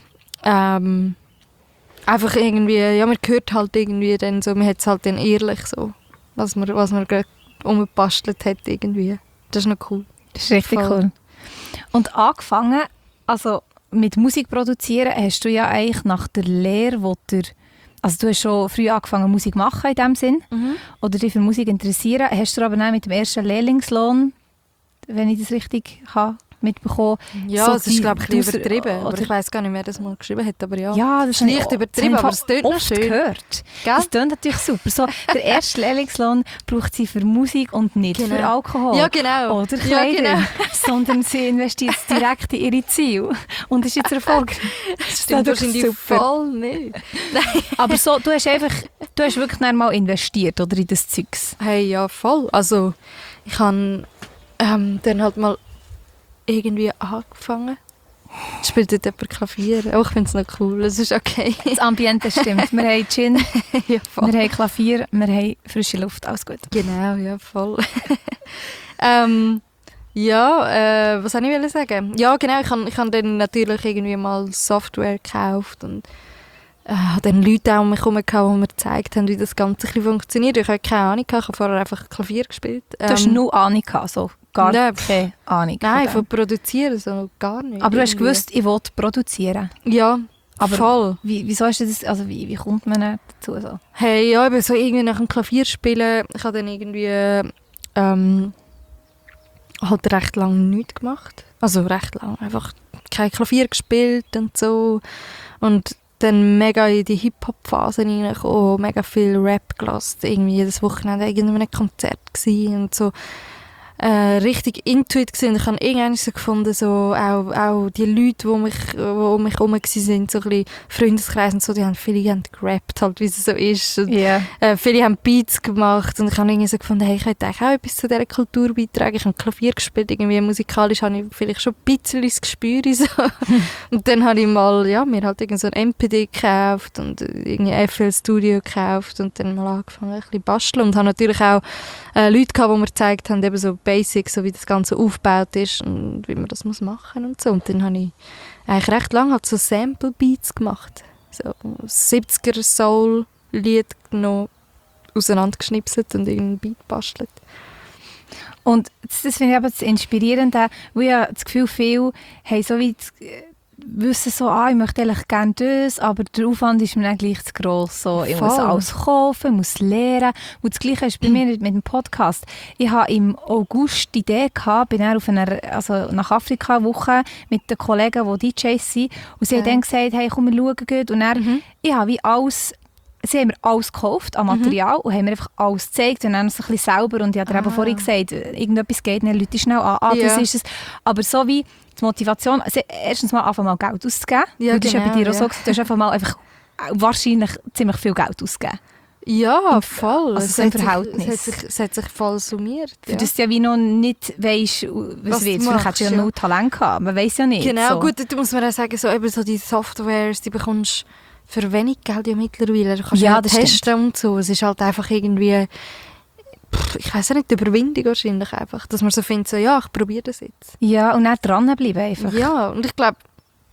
einfach irgendwie, ja, man hört halt irgendwie dann so, man hat es halt dann ehrlich so, was man gerade umgebastelt hat irgendwie. Das ist noch cool. Das ist richtig cool. Und angefangen, also mit Musik produzieren, hast du ja eigentlich nach der Lehre, also du hast schon früh angefangen Musik machen in dem Sinn, oder dich für Musik interessieren, hast du aber dann mit dem ersten Lehrlingslohn, wenn ich das richtig habe, mitbekommen. Ja, so das ist glaube ich ein bisschen übertrieben, aber ich weiss gar nicht, wer das mal geschrieben hat, aber ja. Ja, das ist leicht übertrieben, aber es tönt noch schön. Gehört. Das tönt natürlich super. So, der erste Lehrlingslohn braucht sie für Musik und nicht für Alkohol. Ja, genau. Oder Kleider. Ja, genau. Sondern sie investiert direkt in ihre Ziele. Und ist jetzt Erfolg. Das stimmt wahrscheinlich voll nicht. Aber so, du hast wirklich mal investiert, oder, in das Zeugs? Hey, ja, voll. Also, ich habe dann halt mal irgendwie angefangen. Spielt dort jemand Klavier? Oh, ich finde es noch cool, es ist okay. Das Ambiente stimmt. Wir haben Gin, ja, wir haben Klavier, wir haben frische Luft, alles gut. Genau, ja, voll. Was wollte ich sagen? Ja, genau, ich habe dann natürlich irgendwie mal Software gekauft und habe dann Leute auch um mich herum gehabt, die mir gezeigt haben, wie das Ganze funktioniert. Ich hatte keine Ahnung, ich habe vorher einfach Klavier gespielt. Du hast nur Ahnung gehabt, so? Gar keine Ahnung. Nein, von produzieren so gar nicht. Aber du hast gewusst, ich will produzieren. Ja, aber voll. Wieso hast du das, also wie kommt man dazu? So? Hey, ja, ich bin so irgendwie nach dem Klavierspielen, ich habe dann irgendwie halt recht lange nichts gemacht. Also recht lang, einfach kein Klavier gespielt und so. Und dann mega in die Hip-Hop-Phase reingekommen, mega viel Rap gelassen, irgendwie jedes Wochenende irgendein Konzert gewesen und so. Richtig into it gewesen. Ich habe irgendwann so gefunden, so, auch die Leute, die um mich herum waren, so ein bisschen Freundeskreis und so, die haben viele gerappt, halt, wie es so ist. Und, viele haben Beats gemacht und ich habe irgendwie so gefunden, hey, ich möchte eigentlich auch etwas zu dieser Kultur beitragen. Ich habe Klavier gespielt, irgendwie musikalisch habe ich vielleicht schon ein bisschen das Gespür. So. Und dann habe ich mal, mir halt irgend so ein MPD gekauft und irgendwie FL Studio gekauft und dann mal angefangen, ein bisschen basteln und habe natürlich auch Leute gehabt, die mir gezeigt haben, eben so Basics, so wie das Ganze aufgebaut ist und wie man das muss machen und so. Und dann habe ich eigentlich recht lange halt so Sample-Beats gemacht. So 70er Soul-Lied noch auseinandergeschnipselt und irgendeinen Beat bastelt. Und das finde ich aber das Inspirierende, weil ja das Gefühl, viele haben so wie wissen so, ich möchte eigentlich gerne das, aber der Aufwand ist mir dann gleich zu gross. So, ich muss alles kaufen, ich muss lernen. Und das Gleiche ist bei mir mit dem Podcast. Ich hatte im August die Idee gehabt, bin dann auf nach Afrika-Woche mit den Kollegen, die DJs sind. Und sie haben dann gesagt, hey, komm, wir schauen gut. Und dann, ich habe wie alles, sie haben mir alles gekauft an Material und haben mir einfach alles gezeigt und dann so ein bisschen selber. Und ich habe dir eben vorhin gesagt, irgendetwas geht, dann Leute schnell an, das ist es. Aber so wie die Motivation, also erstens mal einfach mal Geld auszugeben. Ja, das ist ja bei dir auch so, du hast einfach mal wahrscheinlich ziemlich viel Geld ausgegeben. Ja, voll. Also so im Verhältnis. Es hat sich voll summiert. Für das du ja wie noch nicht weisst, was wird. Vielleicht hättest du ja noch Talent gehabt, man weiss ja nicht. Genau, so. gut, da muss man auch sagen, so, eben so die Softwares, die bekommst für wenig Geld ja mittlerweile. Du kannst ja testen stimmt. Und so. Es ist halt einfach irgendwie, ich weiss ja nicht, die Überwindung wahrscheinlich einfach, dass man so findet, so, ich probiere das jetzt. Ja, und dann dranbleiben einfach. Ja, und ich glaube,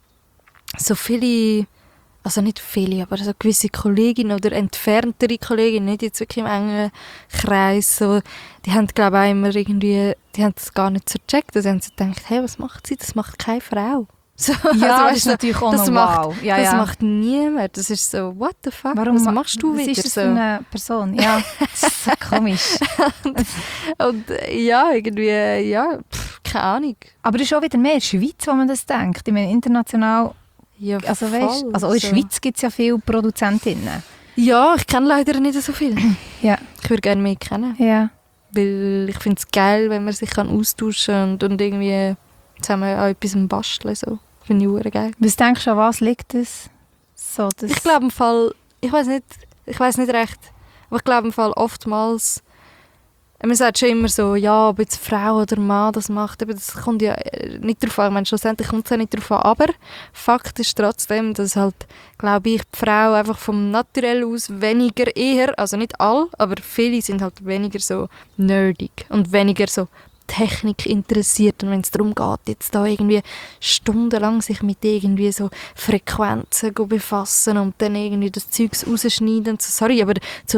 so viele, also nicht viele, aber so gewisse Kolleginnen oder entferntere Kolleginnen, nicht jetzt wirklich im engen Kreis, so, die haben, glaube ich, auch immer irgendwie, die haben das gar nicht so gecheckt. Also haben sie gedacht, hey, was macht sie? Das macht keine Frau. So, ja, also, das ist natürlich auch das wow. Das macht niemand. Das ist so, what the fuck? Warum was machst du wieder? Was ist das für eine Person? Ja, das ist so komisch. und irgendwie, keine Ahnung. Aber es ist auch wieder mehr in der Schweiz, wo man das denkt. Ich meine, international, also weißt, also auch in der Schweiz gibt es ja viele Produzentinnen. Ja, ich kenne leider nicht so viel. Ja. Ich würde gerne mehr kennen. Ja. Weil ich finde es geil, wenn man sich austauschen kann und irgendwie zusammen an etwas basteln. So. Finde ich sehr geil. Was denkst du, an was liegt das? So, das ich glaube im Fall, ich weiß nicht recht, aber ich glaube im Fall oftmals, man sagt schon immer so, ob jetzt Frau oder Mann das macht, aber das kommt ja nicht darauf an. Ich meine, schlussendlich kommt es ja nicht darauf an, aber Fakt ist trotzdem, dass halt, glaube ich, die Frau einfach vom Naturell aus weniger eher, also nicht alle, aber viele sind halt weniger so nerdig und weniger so Technik interessiert und wenn es darum geht, jetzt da irgendwie stundenlang sich mit irgendwie so Frequenzen befassen und dann irgendwie das Zeugs rausschneiden. So, sorry, aber zu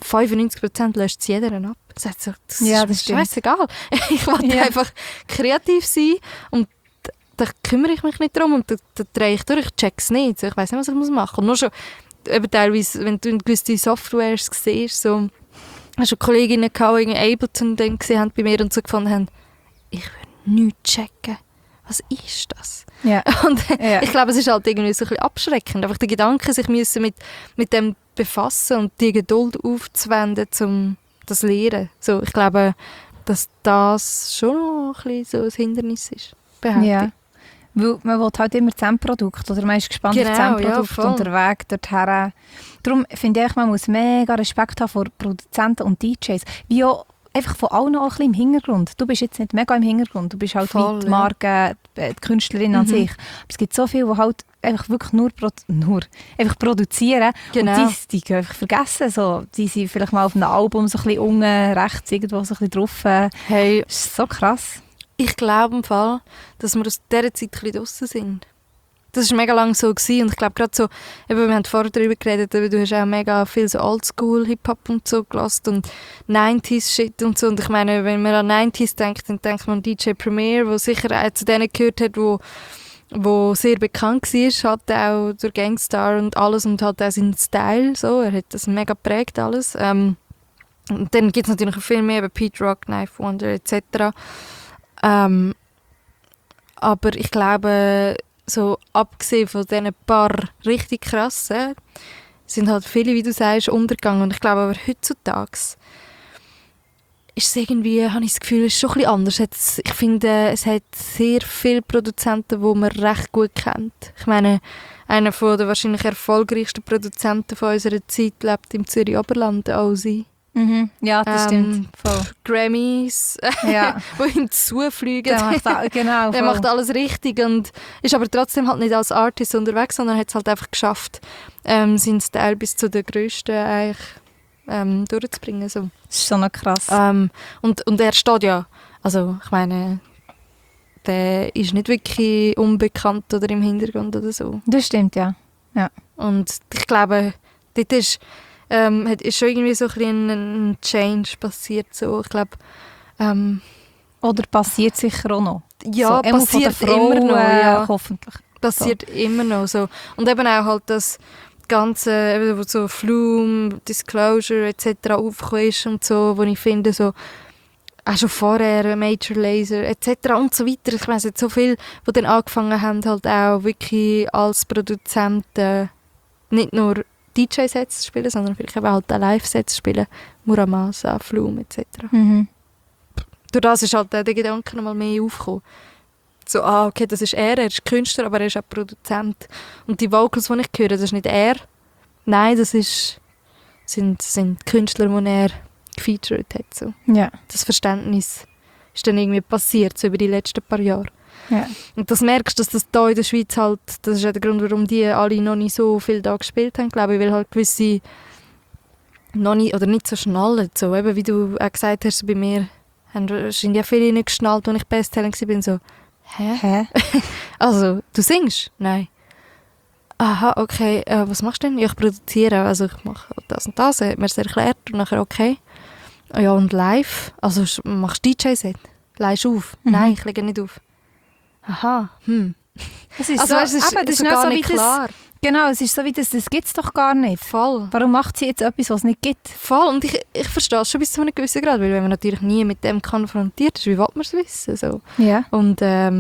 95% löscht es jeder ab. Das ist scheißegal. Ich will einfach kreativ sein und da kümmere ich mich nicht darum und da drehe ich durch, ich check es nicht. So, ich weiss nicht, was ich machen muss. Und nur schon, eben teilweise, wenn du gewisse Softwares siehst, so hast du Kolleginnen gehabt, die Ableton dann gesehen haben bei mir und so gefunden haben, ich will nichts checken. Was ist das? Ja. Und ich glaube, es ist halt irgendwie so ein bisschen abschreckend. Einfach der Gedanke, sich müssen mit dem befassen und die Geduld aufzuwenden, um das zu lernen. So, ich glaube, dass das schon noch ein bisschen so ein Hindernis ist. Ja. Weil man will halt immer das Endprodukt oder man ist gespannt auf das Endprodukt und der Weg dorthin. Darum finde ich, man muss mega Respekt haben vor Produzenten und DJs. Wie auch einfach von allen auch ein bisschen im Hintergrund. Du bist jetzt nicht mega im Hintergrund, du bist halt wie die Marke, die Künstlerin an sich. Aber es gibt so viele, die halt einfach wirklich nur einfach produzieren. Genau. Und die gehen einfach vergessen. So, die sind vielleicht mal auf einem Album so ein bisschen unten rechts irgendwo so ein bisschen drauf. Hey, das ist so krass. Ich glaube im Fall, dass wir aus dieser Zeit ein bisschen draussen sind. Das war mega lange so gewesen. Und ich glaube gerade so, eben, wir haben vorher darüber geredet, du hast auch mega viel so Oldschool-Hip-Hop und so gelassen und 90s-Shit und so. Und ich meine, wenn man an 90s denkt, dann denkt man an DJ Premier, der sicher auch zu denen gehört hat, wo sehr bekannt war, hat auch durch Gangstar und alles und hat auch seinen Style. So. Er hat das mega geprägt alles. Und dann gibt es natürlich noch viel mehr, eben Pete Rock, Knife Wonder etc. Aber ich glaube, so abgesehen von diesen paar richtig krassen, sind halt viele, wie du sagst, untergegangen. Und ich glaube aber heutzutage ist es irgendwie, habe ich das Gefühl, es ist schon ein bisschen anders. Ich finde, es hat sehr viele Produzenten, die man recht gut kennt. Ich meine, einer der wahrscheinlich erfolgreichsten Produzenten von unserer Zeit lebt im Zürich Oberland, Ozzy. Mhm. Ja, das stimmt. Voll. Grammys, Ja. die ihm zufliegen. Der macht, genau, Der voll. macht alles richtig und ist aber trotzdem halt nicht als Artist unterwegs, sondern hat es halt einfach geschafft, seinen Style bis zu den Grössten eigentlich durchzubringen. So. Das ist schon noch krass. Und er steht ja, also ich meine, der ist nicht wirklich unbekannt oder im Hintergrund oder so. Das stimmt, ja. Und ich glaube, dort ist schon irgendwie so ein bisschen ein Change passiert. So. Ich glaube, Oder passiert sicher auch noch. ja, so, passiert von der Frau, immer noch. Ja. Hoffentlich. Passiert immer noch so. Und eben auch halt das Ganze, eben, wo so Flume, Disclosure etc. aufgekommen ist und so, wo ich finde, so, auch schon vorher Major Lazer etc. und so weiter. Ich weiss jetzt so viel, die dann angefangen haben, halt auch wirklich als Produzenten nicht nur DJ-Sets zu spielen, sondern vielleicht eben halt auch Live-Sets zu spielen. Muramasa, Flume etc. Mhm. Durch das ist halt der Gedanke noch mal mehr aufgekommen. So, okay, das ist er ist Künstler, aber er ist auch Produzent. Und die Vocals, die ich höre, das ist nicht er. Nein, das sind Künstler, die er gefeatured hat. So. Ja. Das Verständnis ist dann irgendwie passiert, so über die letzten paar Jahre. Ja. Und das merkst du, dass das hier in der Schweiz halt, das ist ja der Grund, warum die alle noch nicht so viel da gespielt haben, glaube ich, weil halt gewisse noch nicht, oder nicht so schnallen. So, eben, wie du auch gesagt hast, bei mir sind ja viele nicht geschnallt, als ich Bestseller war. So, hä? Also, du singst? Nein. Aha, okay. Was machst du denn? Ja, ich produziere. Also ich mache das und das. Er hat mir es erklärt. Und nachher, okay. Ja, und live? Also machst du DJ-Set? Leihst du auf? Nein, ich lege nicht auf. Aha, Es ist Also so, weißt, es aber das ist so ist gar so nicht wie klar. Genau, es ist so wie das gibt es doch gar nicht. Voll. Warum macht sie jetzt etwas, was es nicht gibt? Voll. Und ich verstehe es schon bis zu einem gewissen Grad, weil wenn man natürlich nie mit dem konfrontiert ist, wie will man es wissen? So. Ja. Und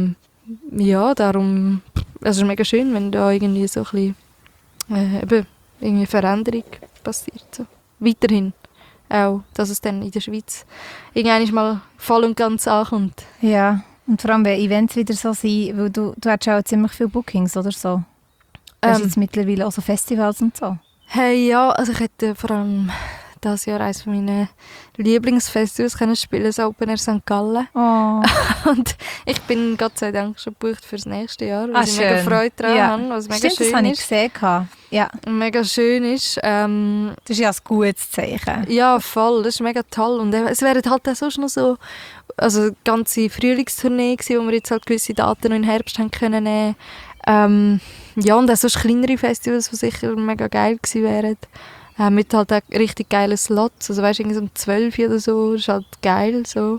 ja, darum, also es ist mega schön, wenn da irgendwie so ein bisschen eben irgendwie Veränderung passiert. So. Weiterhin auch, dass es dann in der Schweiz irgendwann mal voll und ganz ankommt. Ja. Und vor allem, wenn Events wieder so sind, weil du hast ja auch ziemlich viele Bookings oder so. Du hast jetzt mittlerweile auch so Festivals und so. Hey, ja, also ich hätte vor allem dieses Jahr eines meiner Lieblingsfestivals können spielen, das Open Air St. Gallen. Oh. Und ich bin Gott sei Dank schon gebucht für das nächste Jahr, weil ich schön. mega Freude daran Ja. habe, was mega Stimmt, das schön habe ich ist. gesehen. Ja, Und mega schön ist. das ist ja ein gutes Zeichen. Ja, voll, das ist mega toll. Und es wären halt auch sonst noch so, also eine ganze Frühlingstournee gewesen, wo wir jetzt halt gewisse Daten noch im Herbst haben können nehmen. Ja, und auch sonst kleinere Festivals, die sicher mega geil gewesen wären. Mit halt auch richtig geilen Slots. Also weißt du, irgendwie so um 12 oder so, ist halt geil so.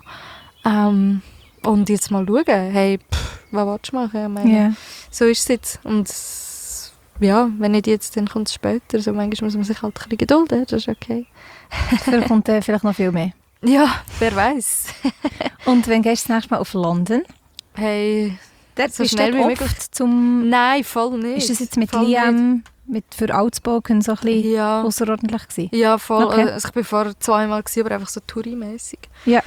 Und jetzt mal schauen, hey, was willst du machen? Ich meine, Ja. so ist es jetzt. Und ja, wenn nicht jetzt, dann kommt es später. So, manchmal muss man sich halt ein bisschen gedulden, das ist okay. Dafür kommt vielleicht noch viel mehr. Ja, wer weiß. Und wenn gehst du das nächste Mal auf London? Hey, Dort so bist schnell du wie oft möglich. zum... Nein, voll nicht. Ist das jetzt mit Voll Liam, für Outspoken so ein bisschen Ja. außerordentlich gewesen? Ja, voll. Okay. Also ich war vorher zweimal, aber einfach so Touri-mässig. Ja.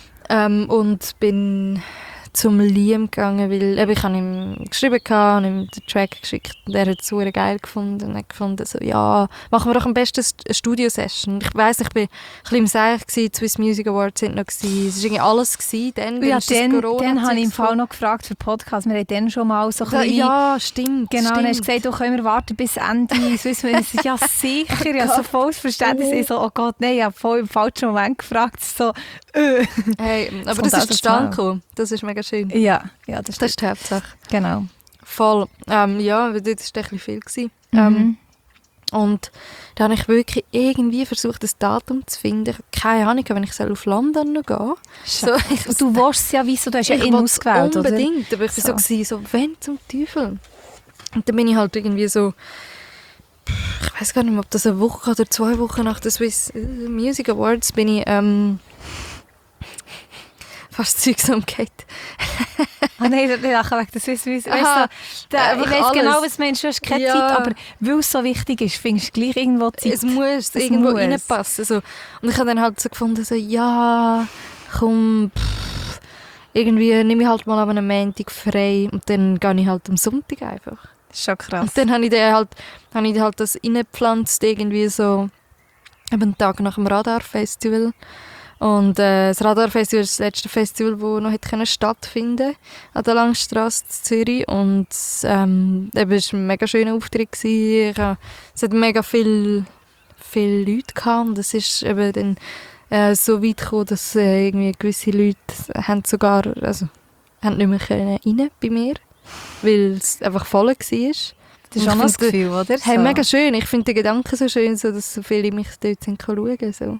Und bin zum Liam gegangen, weil eben, ich habe ihm geschrieben und ihm den Track geschickt und er hat es super geil gefunden und hat gefunden, so, ja, machen wir doch am besten eine Studio-Session. Ich weiss nicht, ich war ein bisschen im Seich, die Swiss Music Awards sind noch gewesen, es war irgendwie alles gewesen, dann Ja, ist das dann Corona habe ich im so. Fall noch gefragt für Podcast. Wir haben dann schon mal so ein bisschen... Ja, stimmt. Genau, stimmt. dann hast du gesagt, du können wir warten bis Ende Swiss Music. Ja, sicher. Ja, so volles Verständnis. Ich so, oh Gott, nein, ich habe voll im falschen Moment gefragt. So, Hey, aber kommt das ist alles zustande mal. gekommen. Das ist mega schön. Ja, das Das stimmt. ist die Hauptsache. Genau. Voll. Ja, weil dort war es ein bisschen viel gewesen. Mhm. Und da habe ich wirklich irgendwie versucht, das Datum zu finden. Ich habe keine Ahnung, wenn ich auf London noch gehen soll. So, Du willst es ja wieso, du hast ja ihn wollte ausgewählt, oder? unbedingt, aber ich war so, gewesen, so, wenn zum Teufel? Und dann bin ich halt irgendwie so, ich weiß gar nicht mehr, ob das eine Woche oder 2 Wochen nach den Swiss Music Awards bin ich fast Zeugs umgekehrt. Ah nein, ich lache wegen der Swiss Music. Aha. Weißt Ich weiss genau, was du meinst, du hast keine Zeit, aber weil es so wichtig ist, findest du gleich irgendwo Zeit. Es muss irgendwo reinpassen. So. Und ich habe dann halt so gefunden, so, ja, komm, irgendwie nehme ich halt mal an einem Montag frei und dann gehe ich halt am Sonntag einfach. Das ist schon krass. Und dann habe ich halt das reingepflanzt, irgendwie so einen Tag nach dem Radarfestival. Und das Radarfestival ist das letzte Festival, das noch hätte stattfinden an der Langstrasse in Zürich. Und es war ein mega schöner Auftritt. Es hat mega viele Leute gehabt. Und es ist eben dann so weit gekommen, dass irgendwie gewisse Leute haben haben nicht mehr rein bei mir, weil es einfach voll war. Das ist auch noch das Gefühl, oder? Hey, mega schön. Ich finde den Gedanken so schön, so, dass so viele mich dort schauen. So.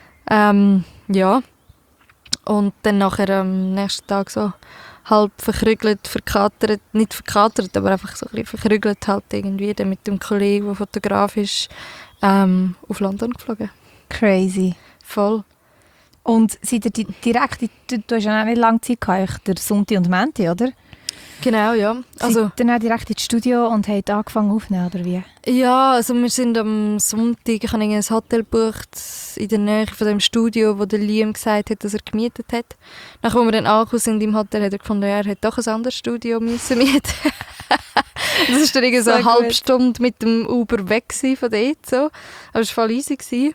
Ja. Und dann nachher am nächsten Tag so halb verkrügelt, verkatert, nicht verkatert, aber einfach so ein bisschen verkrügelt halt irgendwie, dann mit dem Kollegen, der Fotograf ist, auf London geflogen. Crazy. Voll. Und seid ihr direkt, du hast ja nicht lange Zeit gehabt, der Sonntag und Montag, oder? Genau, ja. Also, seid ihr dann direkt ins Studio und habt angefangen aufzunehmen, oder wie? Ja, also wir sind am Sonntag, ich habe ein Hotel gebucht in der Nähe von dem Studio, wo der Liam gesagt hat, dass er gemietet hat. Nachdem wir dann angekommen sind im Hotel, hat er gefunden, er hätte doch ein anderes Studio mieten. Das war dann irgendwie so eine halbe Stunde mit dem Uber weg von dort. So. Aber es war voll easy.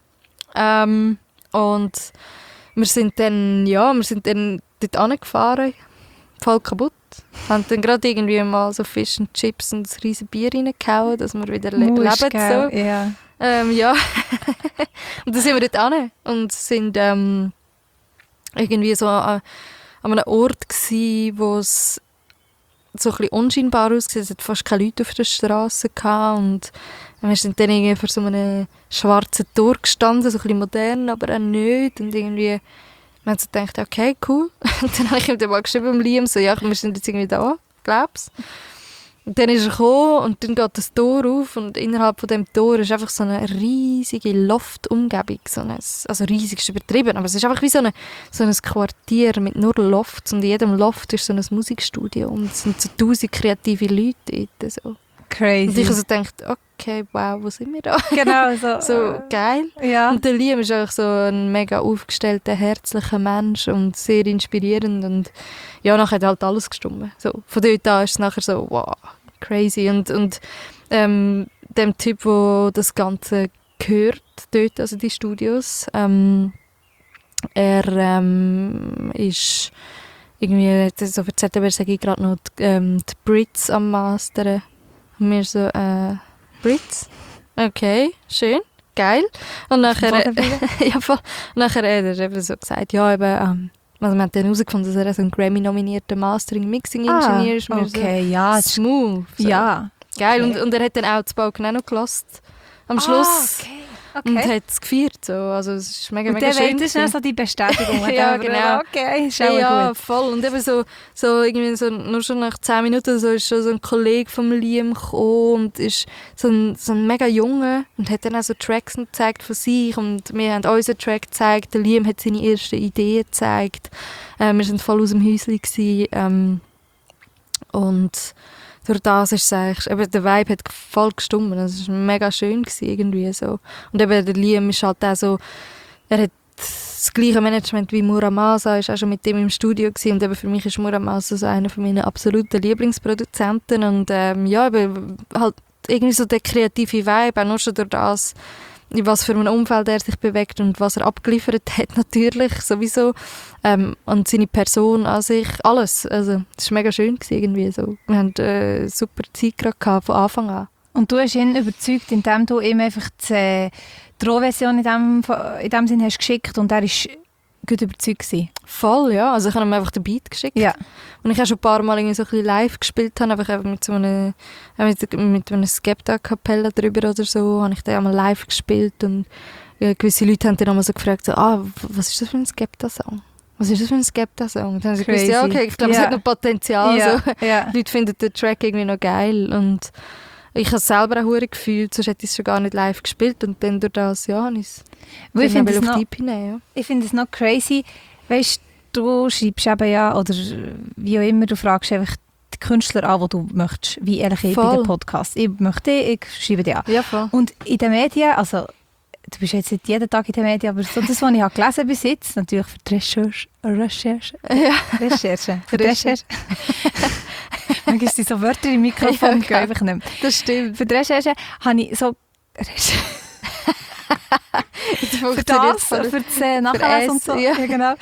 Und wir sind dann dort angefahren, voll kaputt. Wir haben dann gerade irgendwie mal so Fish and Chips und ein riesen Bier reingehauen, dass wir wieder leben. So. Ja. Ja. Und dann sind wir dort hin und sind irgendwie so an einem Ort gsi, wo es so ein bisschen unscheinbar aussah. Es hat fast keine Leute auf der Straße gehabt und wir sind dann irgendwie vor so einem schwarzen Tor gestanden, so ein bisschen modern, aber auch nicht. Und irgendwie wir haben so gedacht, okay, cool. Und dann habe ich ihm dann mal geschrieben, Liam, so, ja, wir sind jetzt irgendwie da, glaub's. Und dann ist er gekommen und dann geht das Tor auf und innerhalb von dem Tor ist einfach so eine riesige Loftumgebung. Also riesig ist übertrieben, aber es ist einfach wie so ein Quartier mit nur Lofts und in jedem Loft ist so ein Musikstudio und es sind so 1000 kreative Leute dort. So. Crazy. Und ich habe so gedacht, okay, wow, wo sind wir da? Genau, so. So geil. Ja. Und der Liam ist auch so ein mega aufgestellter, herzlicher Mensch und sehr inspirierend. Und ja, nachher hat halt alles gestimmt. So, von dort an ist es nachher so, wow, crazy. Und dem Typ, der das Ganze gehört, dort, also die Studios, er ist irgendwie, so erzählt, aber sage ich gerade noch, die Brits am Masteren. Und wir so, Brits? Okay, schön, geil. Und nachher, nachher hat er eben so gesagt, ja, eben, also wir haben dann herausgefunden, dass er so ein Grammy-nominierter Mastering-Mixing-Ingenieur ist. Okay, so, ja. Smooth. So. Ja. Geil, okay. Und er hat dann auch das Spoken auch noch gehört. Am Schluss. Okay. Und hat es gefeiert. So. Also es ist mega, mega schön. Das ist dann so die Bestätigung. Ja, genau. Okay, ist auch ja, gut. Voll. Und eben so irgendwie so, nur schon nach 10 Minuten so ist schon so ein Kollege von Liam gekommen und ist so ein mega Junge und hat dann auch so Tracks gezeigt von sich und wir haben unseren Track gezeigt. Der Liam hat seine ersten Ideen gezeigt. Wir waren voll aus dem Häuschen gewesen, und durch das ist es eigentlich, eben der Vibe hat voll gestimmt. Es war mega schön gewesen, irgendwie so. Und eben der Liam ist halt auch so, er hat das gleiche Management wie Muramasa, ist auch schon mit dem im Studio gewesen. Und eben für mich ist Muramasa so einer meiner absoluten Lieblingsproduzenten. Und ja, eben halt irgendwie so der kreative Vibe, auch nur schon durch das, in was für einem Umfeld er sich bewegt und was er abgeliefert hat, natürlich, sowieso. Und seine Person an sich, alles. Also, es war mega schön gewesen, irgendwie so. Wir hatten super Zeit gehabt, von Anfang an. Und du hast ihn überzeugt, indem du ihm einfach die Rohversion in dem Sinn hast geschickt und er war gut überzeugt gewesen. Voll, ja. Also ich habe ihm einfach den Beat geschickt. Ja. Und ich habe schon ein paar Mal irgendwie so ein bisschen live gespielt, einfach mit so einem Skepta-Kapella drüber oder so, habe ich den einmal live gespielt und gewisse Leute haben dann einmal so gefragt, so, was ist das für ein Skepta-Song? Was ist das für ein Skepta-Song? Und dann habe ich gesagt, ja, okay, ich glaube, es hat noch Potenzial. Ja. So. Ja. Die Leute finden den Track irgendwie noch geil und ich habe es selber auch verdammt gefühlt, sonst hätte ich es schon gar nicht live gespielt und dann durch das, ja, habe ich es Ich finde es noch noch crazy, weißt du schreibst eben ja, oder wie auch immer, du fragst einfach die Künstler an, die du möchtest, wie ehrlich ich bei Voll. den Podcasts. Ich möchte dich, ich schreibe dich an. Ja, voll. Und in den Medien, also du bist jetzt nicht jeden Tag in den Medien, aber so das, was ich habe gelesen bis jetzt, natürlich für die Recherche. Für die Recherche. Manchmal sind so Wörter im Mikrofon, Ja, gehen einfach nicht mehr. Das stimmt. Für die Recherche habe ich so... für das, für das Nachlesen und so. Ja. Ja, genau.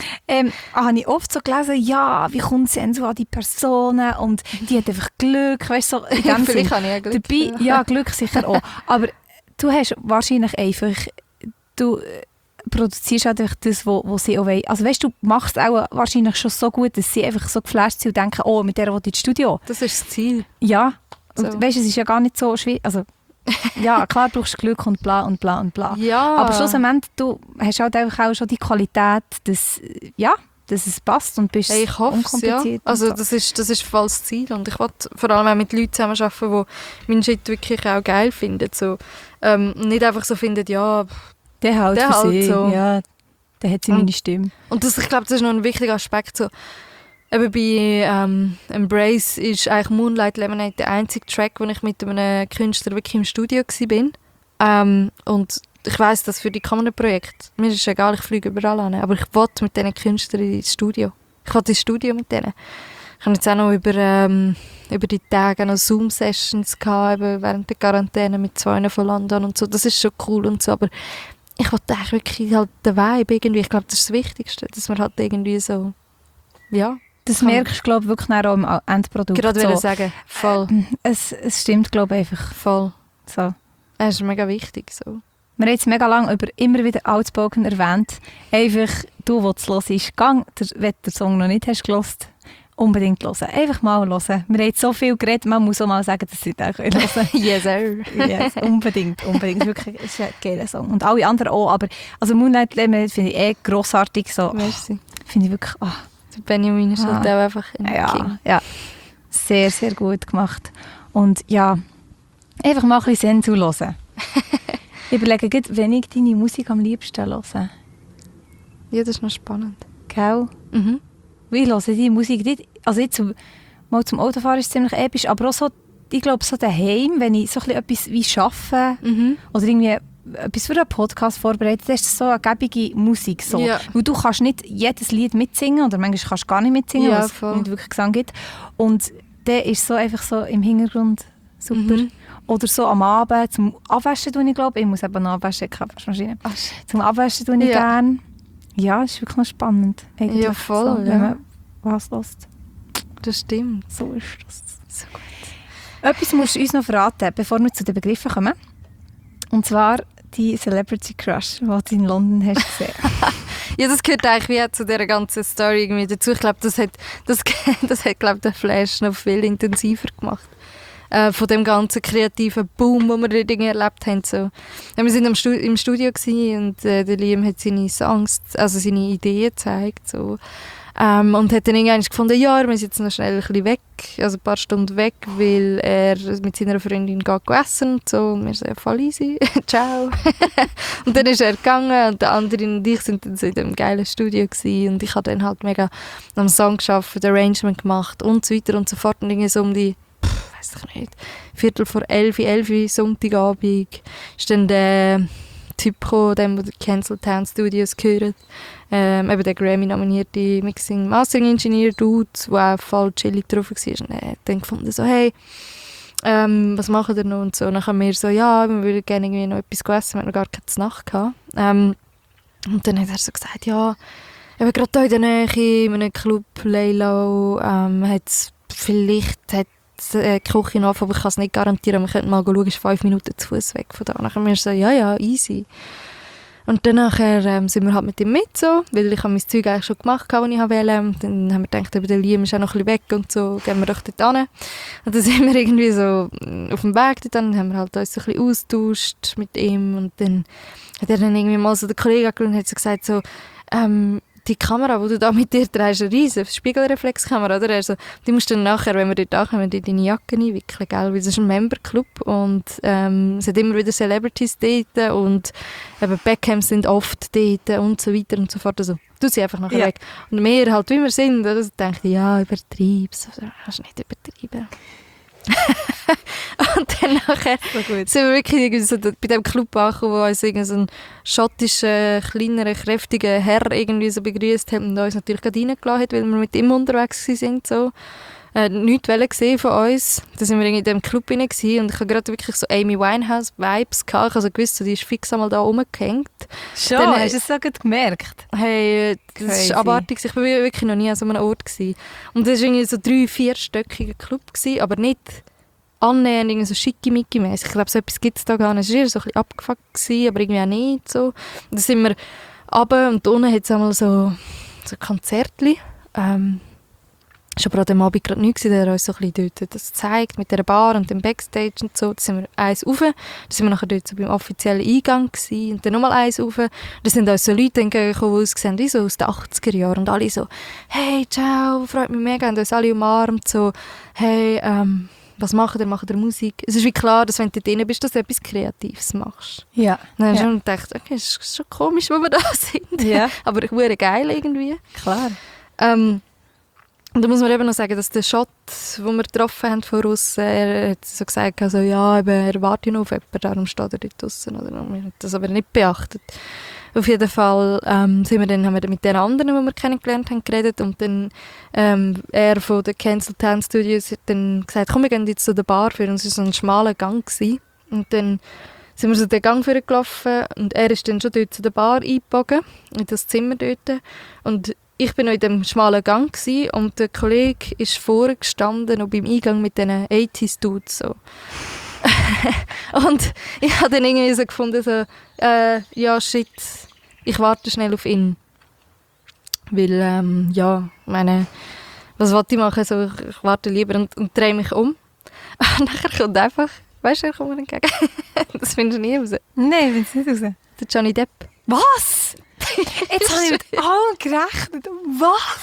Habe ich oft so gelesen, ja, wie kommt sie so an die Personen und die hat einfach Glück, weißt du, so in dem Sinn. Vielleicht habe ich ja Glück. Dabei, ja, Glück sicher auch. Aber du hast wahrscheinlich einfach, du produzierst einfach das, was sie auch wollen. Also weißt du, machst auch wahrscheinlich schon so gut, dass sie einfach so geflasht sind und denken, oh, mit der will ich ins Studio. Das ist das Ziel. Ja, und So. weißt du, es ist ja gar nicht so schwierig. Also, ja, klar brauchst du Glück und bla und bla und bla. Ja. Aber schlussendlich, du hast halt einfach auch schon die Qualität, dass, ja, dass es passt und bist Hey, ich hoffe es, ja. unkompliziert. Also und so. das ist voll das Ziel. Und ich will vor allem auch mit Leuten zusammenarbeiten, die meinen Shit wirklich auch geil finden. So, nicht einfach so finden, ja. Der halt der für halt sie, so. ja, der hat sie Und- meine Stimme. Und das, ich glaube, das ist noch ein wichtiger Aspekt. So. Eben bei Embrace ist eigentlich Moonlight Lemonade der einzige Track, wo ich mit einem Künstler wirklich im Studio war. Und ich weiss, dass für die kommenden Projekte, mir ist es egal, ich fliege überall hin, aber ich will mit diesen Künstlern ins Studio. Ich will ins Studio mit denen. Ich habe jetzt auch noch über die Tage noch Zoom-Sessions gehabt, eben während der Quarantäne mit 2 von London und so. Das ist schon cool und so, aber ich will eigentlich wirklich halt den Vibe irgendwie. Ich glaube, das ist das Wichtigste, dass man halt irgendwie so, ja. Das Kann- merkst du, glaube ich, wirklich nachher auch im Endprodukt. Gerade so. so. sagen, voll, Es stimmt, glaube ich, einfach voll. so. Das ist mega wichtig, so. Wir haben jetzt mega lange immer wieder Outspoken erwähnt. Einfach, du, der es hörst, wenn du den Song noch nicht hast gehört, unbedingt hören. Einfach mal hören. Wir haben jetzt so viel geredet, man muss auch mal sagen, dass sie den hören können. Yes, sir. Yes, unbedingt. Wirklich, es ist ein geiler Song. Und alle anderen auch, aber also Moonlight Lemonade finde ich grossartig. So. Merci. Finde ich wirklich, Der Benjamin ist halt auch einfach ein King. ja, sehr, sehr gut gemacht. Und ja, einfach mal ein bisschen Sensu hören. Ich überlege gerade, wenn ich deine Musik am liebsten höre. Ja, das ist noch spannend. Gell? Mhm. Ich höre die Musik nicht, also jetzt mal zum Autofahren ist es ziemlich episch, aber auch so, ich glaube so daheim, wenn ich so ein bisschen etwas wie arbeite Mhm. oder irgendwie etwas für einen Podcast vorbereitet, dann ist das so eine gäbige Musik. So. Ja. Weil du kannst nicht jedes Lied mitsingen oder manchmal kannst du gar nicht mitsingen, Ja, weil es voll. nicht wirklich Gesang gibt. Und der ist so einfach so im Hintergrund super. Mhm. Oder so am Abend zum Abwaschen tue ich, glaube ich. Ich muss eben noch abwaschen, ich habe keine Waschmaschine. Ach, Zum Abwaschen tue ich Ja. gerne. Ja, ist wirklich noch spannend. Eigentlich, Ja, voll, so, ja. wenn man was lässt. das stimmt. So ist das. So gut. Etwas musst du uns noch verraten, bevor wir zu den Begriffen kommen. Und zwar die Celebrity Crush, die du in London hast gesehen. Ja, das gehört eigentlich wie zu dieser ganzen Story irgendwie dazu. Ich glaube, das hat glaube den Flash noch viel intensiver gemacht. Von dem ganzen kreativen Boom, den wir dort irgendwie erlebt haben. So. Ja, wir sind im Studio gewesen und der Liam hat seine Songs, also seine Ideen gezeigt. So. Und hat dann irgendwann gefunden, ja, wir müssen jetzt noch schnell ein bisschen weg, also ein paar Stunden weg, weil er mit seiner Freundin geht essen und so. Und wir so, ja, voll easy, ciao. Und dann ist er gegangen und der andere und ich sind dann so in einem geilen Studio gewesen. Und ich habe dann halt mega am Song gearbeitet, Arrangement gemacht und so weiter und so fort. Und irgendwie so um die, weiß ich nicht, 11:45 Sonntagabend ist dann der Typ gekommen, der die Cancel Town Studios gehört. Eben der Grammy-nominierte Mixing-Mastering-Engineer-Dude, der auch voll chillig drauf war. Und er hat dann gefunden, so, hey, was machen wir noch? Und so. Und dann haben wir so, ja, wir würden gerne irgendwie noch etwas essen, wir hatten noch gar keine Nacht gehabt. Und dann hat er so gesagt, ja, eben gerade hier in der Nähe, in einem Club, Leilo, hat die Küche noch, aber ich kann es nicht garantieren, wir könnten mal schauen, ist 5 Minuten zu Fuß weg von da. Und dann haben wir so, ja, easy. Und dann nachher, sind wir halt mit ihm mit, so, weil ich mein Zeug eigentlich schon gemacht habe, was ich wollte. Und dann haben wir gedacht, der Liam ist auch noch ein bisschen weg und so, gehen wir doch dort hin. Und dann sind wir irgendwie so auf dem Weg dort, dann haben wir halt uns so ein bisschen austauscht mit ihm. Und dann hat er dann irgendwie mal so den Kollegen angeschaut und hat so gesagt, so, die Kamera, die du da mit dir trägst, eine riesige Spiegelreflexkamera, oder? Also, die musst du dann nachher, wenn wir dort ankommen, in deine Jacke einwickeln, gell? Weil das ist ein Memberclub und es hat immer wieder Celebrities dort und eben Beckhams sind oft dort und so weiter und so fort. Also, tue sie einfach nachher Ja. weg. Und wir halt, wie wir sind, oder, denke ich, ja, übertreib's. Oder, hast du nicht übertrieben. Und dann nachher So gut. sind wir wirklich irgendwie so bei dem Club angekommen, wo uns irgend so ein schottischer, kleinerer, kräftiger Herr irgendwie so begrüßt hat und uns natürlich gerade reingelassen hat, weil wir mit ihm unterwegs waren. So. Nichts gesehen von uns. Da sind wir irgendwie in diesem Club rein gewesen und ich habe gerade wirklich so Amy Winehouse-Vibes gehabt. Ich habe also gewusst, so, die ist fix einmal da rumgehängt. Schon, Dann, hast du es so gut gemerkt? Hey, das Crazy. ist abartig. Ich war wirklich noch nie an so einem Ort gewesen. Und das war irgendwie so 3-4-stöckiger Club gewesen, aber nicht annähernd irgendwie so schickimicki-mässig. Ich glaube, so etwas gibt es da gar nicht. Es war eher so ein bisschen abgefuckt gewesen, aber irgendwie auch nicht so. Und dann sind wir runter und unten hat es einmal so Konzertli. Es war aber an dem Abend gerade nichts, der uns so ein bisschen dort das zeigt, mit der Bar und dem Backstage und so. Da sind wir eins rauf, da sind wir nachher dort so beim offiziellen Eingang gewesen, und dann nochmal eins rauf. Da sind uns so Leute entgegengekommen, die ausgesehen wie so aus den 80er Jahren und alle so «Hey, ciao, freut mich mega», und uns alle umarmt, so «Hey, was macht ihr? Macht ihr Musik?» Es ist wie klar, dass wenn du dort drin bist, dass du etwas Kreatives machst. Ja. Dann habe ich Ja. schon gedacht, okay, es ist schon komisch, wo wir da sind, Ja. aber verdammt geil irgendwie. Klar. Und da muss man eben noch sagen, dass der Shot, den wir getroffen haben von aussen, er hat so gesagt, also, ja, eben, er wartet noch auf jemanden, darum steht er dort draussen. Oder? Wir haben das aber nicht beachtet. Auf jeden Fall haben wir dann mit den anderen, die wir kennengelernt haben, geredet und dann er von den Cancel Town Studios hat dann gesagt, komm, wir gehen jetzt zu der Bar für uns. Es war so ein schmaler Gang gewesen. Und dann sind wir so den Gang gelaufen und er ist dann schon dort zu der Bar eingebogen, in das Zimmer dort. Und ich war noch in dem schmalen Gang gewesen, und der Kollege ist vorne gestanden, noch beim Eingang mit diesen 80s-Dudes. So. Und ich habe dann irgendwie so gefunden, so, ja, shit, ich warte schnell auf ihn. Weil, ja, meine, was wollte ich machen? So, ich warte lieber und drehe mich um. Und nachher kommt einfach, weißt du, wer kommt mir entgegen? Das findest du nie raus. Nein, ich finde es nicht raus. Der Johnny Depp. Was? Jetzt habe ich mit allem gerechnet. Was?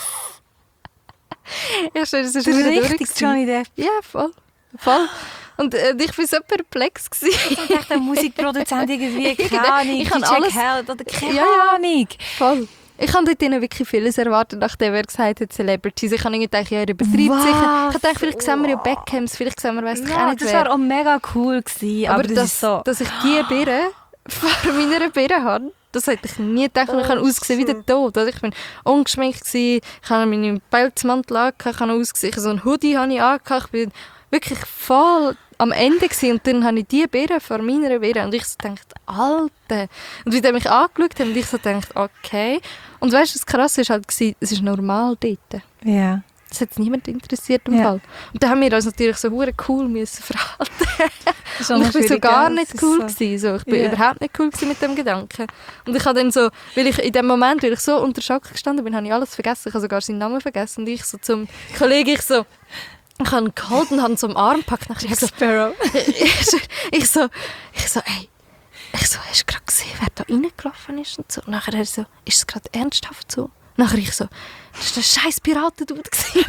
Ja, schön, das ist Der wieder richtige durch. Johnny Depp. Ja, voll. Voll. Und ich war so perplex. Ich dachte, ein Musikproduzent irgendwie, keine Ahnung, Ich habe DJ alles- Khaled oder keine Ja, ja. Ahnung. Voll. Ich habe dort ihnen wirklich vieles erwartet, nachdem er gesagt hat, Celebrities. Ich habe irgendwie gedacht, ja, er übertreibt Was? sicher. Ich habe gedacht, vielleicht sehen wir ja Beckhams, vielleicht sehen wir, weiss ich auch Ja, nicht das wer. war auch mega cool gewesen, aber das ist so... dass ich die Birne vor meiner Birne habe, das hätte ich nie gedacht. Und ich habe ausgesehen wie der Tod. Also ich war ungeschminkt, ich hatte meinen Pelzmantel angehabt, ich habe ausgesehen, so einen Hoodie habe ich angehabt. Ich bin wirklich voll am Ende gewesen. Und dann habe ich die Birne vor meiner Birne und ich so dachte, Alter. Und wie die mich angeschaut haben, und ich so dachte, okay. Und weißt du, das Krasse war halt, es ist normal dort. Ja. Das hat niemand interessiert im Ja. Fall. Und da haben wir uns natürlich so hure cool müssen verhalten. Schon Und ich war so gar nicht cool so. gewesen. So. Ich bin Ja. überhaupt nicht cool gewesen mit dem Gedanken. Und ich habe dann so, weil ich in dem Moment, weil ich so unter Schock gestanden bin, habe ich alles vergessen. Ich habe sogar seinen Namen vergessen. Und ich so zum Kollegen, ich habe ihn geholt und habe ihn so am Arm gepackt. Und ich so, Sparrow. ich so, ey. Ich so, hast du gerade gesehen, wer da reingelaufen ist und so? Und nachher er so, ist es gerade ernsthaft so? Und nachher ich so, das war der scheiß Piratendude gewesen.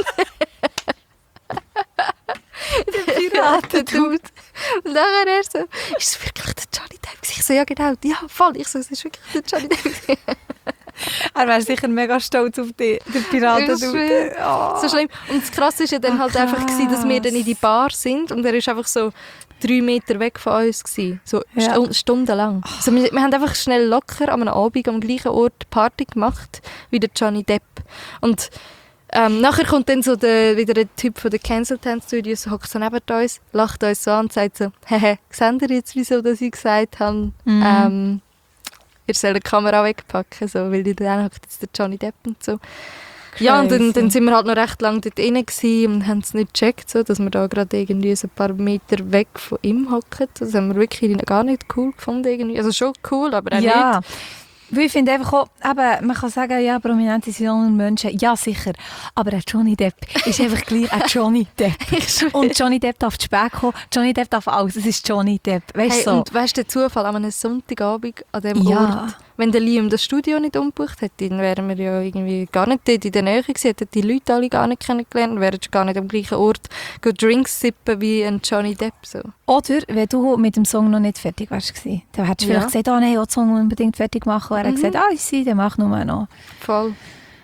Der Piratendude. Und nachher er so, ist es wirklich der Johnny Depp gewesen? Ich so, ja genau, ja voll. Ich so, es ist wirklich der Johnny Depp gewesen. Er wäre sicher mega stolz auf dich, der Piratendude. Oh. So schlimm. Und das Krasse war ja dann halt einfach, gewesen, dass wir dann in die Bar sind und er ist einfach so 3 Meter weg von uns gewesen. So Ja. stundenlang. Also wir haben einfach schnell locker an einem Abend am gleichen Ort Party gemacht wie der Johnny Depp. Und nachher kommt dann so wieder der Typ von den Cancel Town Studios, hockt so neben uns, lacht uns so an und sagt so, hehe, seht ihr jetzt, wieso dass ich gesagt habe, ihr sollt die Kamera wegpacken, so, weil die dann hockt jetzt der Johnny Depp und so. Ja, und dann sind wir halt noch recht lange dort drin gewesen und haben es nicht gecheckt, so, dass wir da gerade irgendwie so ein paar Meter weg von ihm hocken. Das haben wir wirklich gar nicht cool gefunden. Irgendwie. Also schon cool, aber auch Ja. nicht. Weil ich finde einfach auch, eben, man kann sagen, ja, Prominente sind junge Menschen. Ja, sicher. Aber ein Johnny Depp ist einfach gleich ein Johnny Depp. Und Johnny Depp darf zu spät kommen. Johnny Depp darf alles. Es ist Johnny Depp. Weißt du Hey, so? und weißt du, der Zufall an einem Sonntagabend an diesem Ja. Ort, wenn der Liam das Studio nicht umgebucht hätte, dann wären wir ja irgendwie gar nicht dort in der Nähe gewesen, hätten die Leute alle gar nicht kennengelernt, wären gar nicht am gleichen Ort Drinks sippen wie ein Johnny Depp. So. Oder wenn du mit dem Song noch nicht fertig warst, dann hättest du vielleicht gesagt, nein, ich will den Song unbedingt fertig machen. Und er hat gesagt, dann mach nur noch. Voll.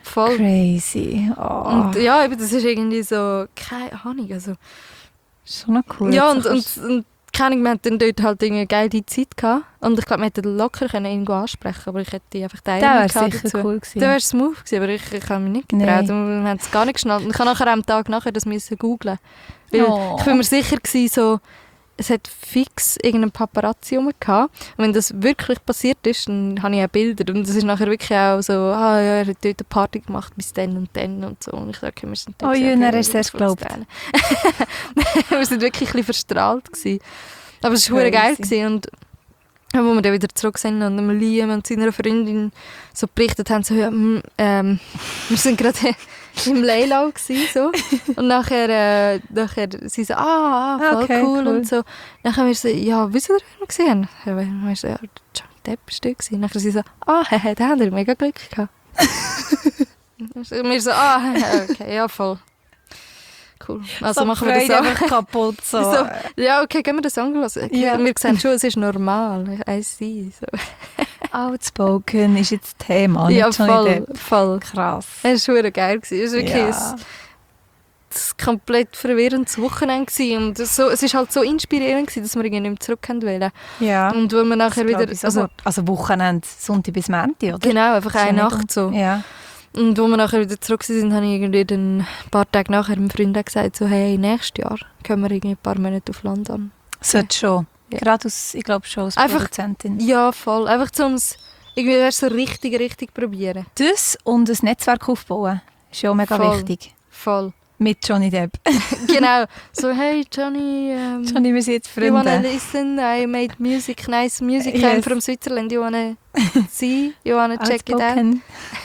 Crazy. Oh. Und ja, eben, das ist irgendwie so, keine Ahnung, also... Schon noch cool. Ja, und keine Ahnung, wir hatten dann dort halt eine geile Zeit gehabt. Und ich glaube, wir hätten locker irgendwo ansprechen, aber ich hätte einfach den wäre gehabt sicher dazu. cool gewesen. Der wäre smooth gewesen, aber ich habe mich nicht getraut. Und wir haben es gar nicht geschnallt. Und ich habe nachher am Tag nachher das müssen googlen. Weil ich bin mir sicher gewesen, so, es hat fix irgendeinen Paparazzi rum gehabt. Und wenn das wirklich passiert ist, dann habe ich auch Bilder. Und es ist nachher wirklich auch so, er hat dort eine Party gemacht bis dann und so. Und ich sage, wir sind dort. Er hast es erst geglaubt. Wir sind wirklich ein bisschen verstrahlt gewesen. Aber es war verdammt geil gewesen. Und als wir dann wieder zurück sind und Liam und seiner Freundin so berichtet haben, so, wir sind gerade im Leilau gewesen, so. Und nachher sie so, voll okay, cool und so. Dann haben wir so, ja, wisst ihr, wen wir gesehen haben? Wir so, ja, Johnny Depp war dort gewesen. Nachher sie so, da haben wir mega Glück gehabt. Wir so, okay, ja, voll. Cool. Also so machen wir das einfach kaputt. So. So, ja, okay, gehen wir das hören. Ja. Wir sehen schon, es ist normal. I see. So. Outspoken ist jetzt Thema. Ja, nicht Johnny Depp. voll. Krass. Es war verdammt geil. Es war wirklich Ja. ein komplett verwirrendes Wochenende gewesen. Und es war halt so inspirierend gewesen, dass wir irgendwie nicht mehr zurück wollten. Ja. Und wenn wir nachher wieder... Also Wochenende, Sonntag bis Montag, oder? Genau, einfach Ist ja eine nicht Nacht so. Ja. Und als wir nachher wieder zurück sind, habe ich irgendwie dann ein paar Tage nachher meinem Freund gesagt, so, hey, nächstes Jahr können wir irgendwie ein paar Monate auf London. Sollte schon. Ja. Gerade ich glaube schon als Einfach- Produzentin. Ja, voll. Einfach um es irgendwie so richtig probieren. Das und ein Netzwerk aufbauen ist ja mega Voll. wichtig. Voll. Mit Johnny Depp. Genau. So, hey Johnny, Johnny, wir sind jetzt you wanna Freunde. listen? I made nice music. Yes. I'm from Switzerland. You wanna see? You wanna check it out? Outspoken.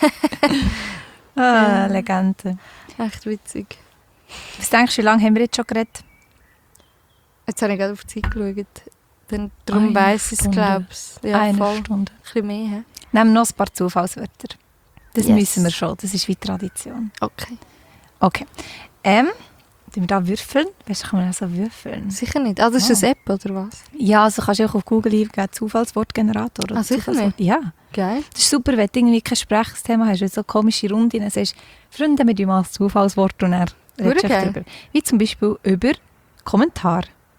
Ja. Legende. Echt witzig. Was denkst du, wie lange haben wir jetzt schon geredet? Jetzt habe ich gerade auf die Zeit geschaut. Darum Eine weiss ich es, Stunde. glaube ich. Ja, Eine voll. Stunde. Ein bisschen mehr. He? Nehmen wir noch ein paar Zufallswörter. Das Yes. müssen wir schon. Das ist wie Tradition. Okay. Okay. Tun wir da würfeln? Weißt du, kann man auch so würfeln? Sicher nicht. Ah, das ist eine App, oder was? Ja, also kannst du auch auf Google eingeben, Zufallswortgenerator. Oder Sicher Zufallswort. Ja. Geil. Das ist super, wenn du irgendwie kein Sprechthema hast, wenn du so komische Runden sagst, Freunde, wir tun mal ein Zufallswort und dann redest du geil. darüber. Wie zum Beispiel über Kommentar.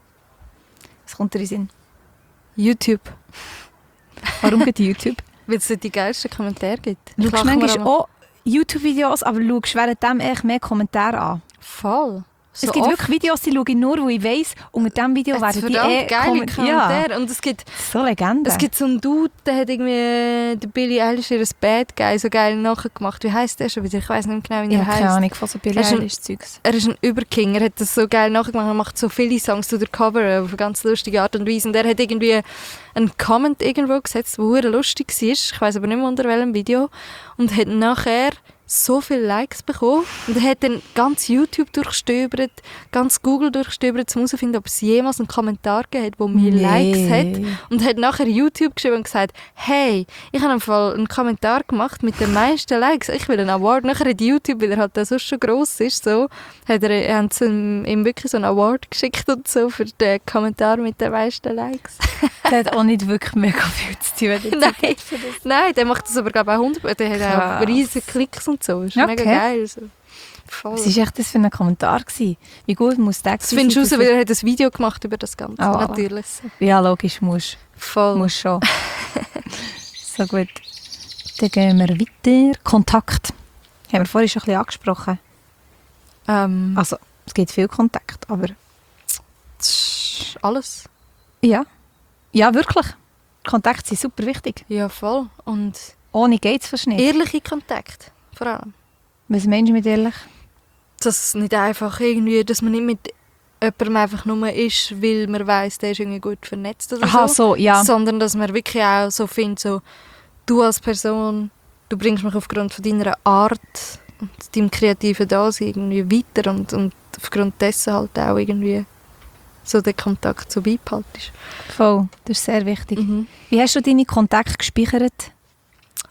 Was kommt dir in den Sinn? YouTube. Warum geht YouTube? Weil es die geilsten Kommentare gibt. Du Ich schaust lache mir manchmal aber- auch YouTube-Videos, aber du schaust während echt mehr Kommentare an. Voll. So es gibt oft. wirklich Videos, die schaue ich nur, wo ich weiss, unter diesem Video Es werden sind die verdammt geile Ja, Kommentare. Und es gibt so Legende. so einen Dude, der hat irgendwie der Billie Eilish ihr Bad Guy so geil nachgemacht. Wie heisst der schon wieder? Ich weiss nicht mehr genau, wie ich er habe keine heisst. Ahnung von so Billie Er ist ein- Eilish-Zeugs. Er ist ein Überking. Er hat das so geil nachgemacht. Er macht so viele Songs zu der Cover auf eine ganz lustige Art und Weise. Und er hat irgendwie einen Comment irgendwo gesetzt, der verdammt lustig war. Ich weiss aber nicht mehr unter welchem Video. Und hat nachher so viele Likes bekommen. Und er hat dann ganz YouTube durchstöbert, ganz Google durchstöbert, um herauszufinden, ob es jemals einen Kommentar gegeben hat, der mehr Likes hat. Und hat nachher YouTube geschrieben und gesagt, hey, ich habe im Fall einen Kommentar gemacht mit den meisten Likes, ich will einen Award. Nachher hat YouTube, weil er halt sonst schon gross ist, so, haben sie ihm wirklich so einen Award geschickt und so für den Kommentar mit den meisten Likes. Der hat auch nicht wirklich mega viel zu tun. wenn du Nein. Nein, der macht das aber glaube ich auch 100%. Der hat Krass. auch riesige Klicks und so. Das ist Okay. mega geil. So. Voll. Was war echt das für ein Kommentar gewesen? Wie gut muss der Das findest du raus, weil er hat ein Video gemacht über das Ganze. Oh, Natürlich. Ja, logisch, muss Voll. schon. So gut. Dann gehen wir weiter. Kontakt. Haben wir vorhin schon ein bisschen angesprochen. Also, es gibt viel Kontakt, aber das ist alles. ja. Ja, wirklich. Kontakte sind super wichtig. Ja, voll. Und Ohne geht es fast nicht. ehrliche Kontakt, vor allem. Was meinst du mit ehrlich? Dass nicht einfach irgendwie, dass man nicht mit jemandem einfach nur ist, weil man weiss, der ist irgendwie gut vernetzt oder Aha, so. so, ja. Sondern dass man wirklich auch so findet, so, du als Person, du bringst mich aufgrund von deiner Art und deinem kreativen Dasein irgendwie weiter und aufgrund dessen halt auch irgendwie so den Kontakt so beibehaltest. Voll, das ist sehr wichtig. Mhm. Wie hast du deine Kontakte gespeichert?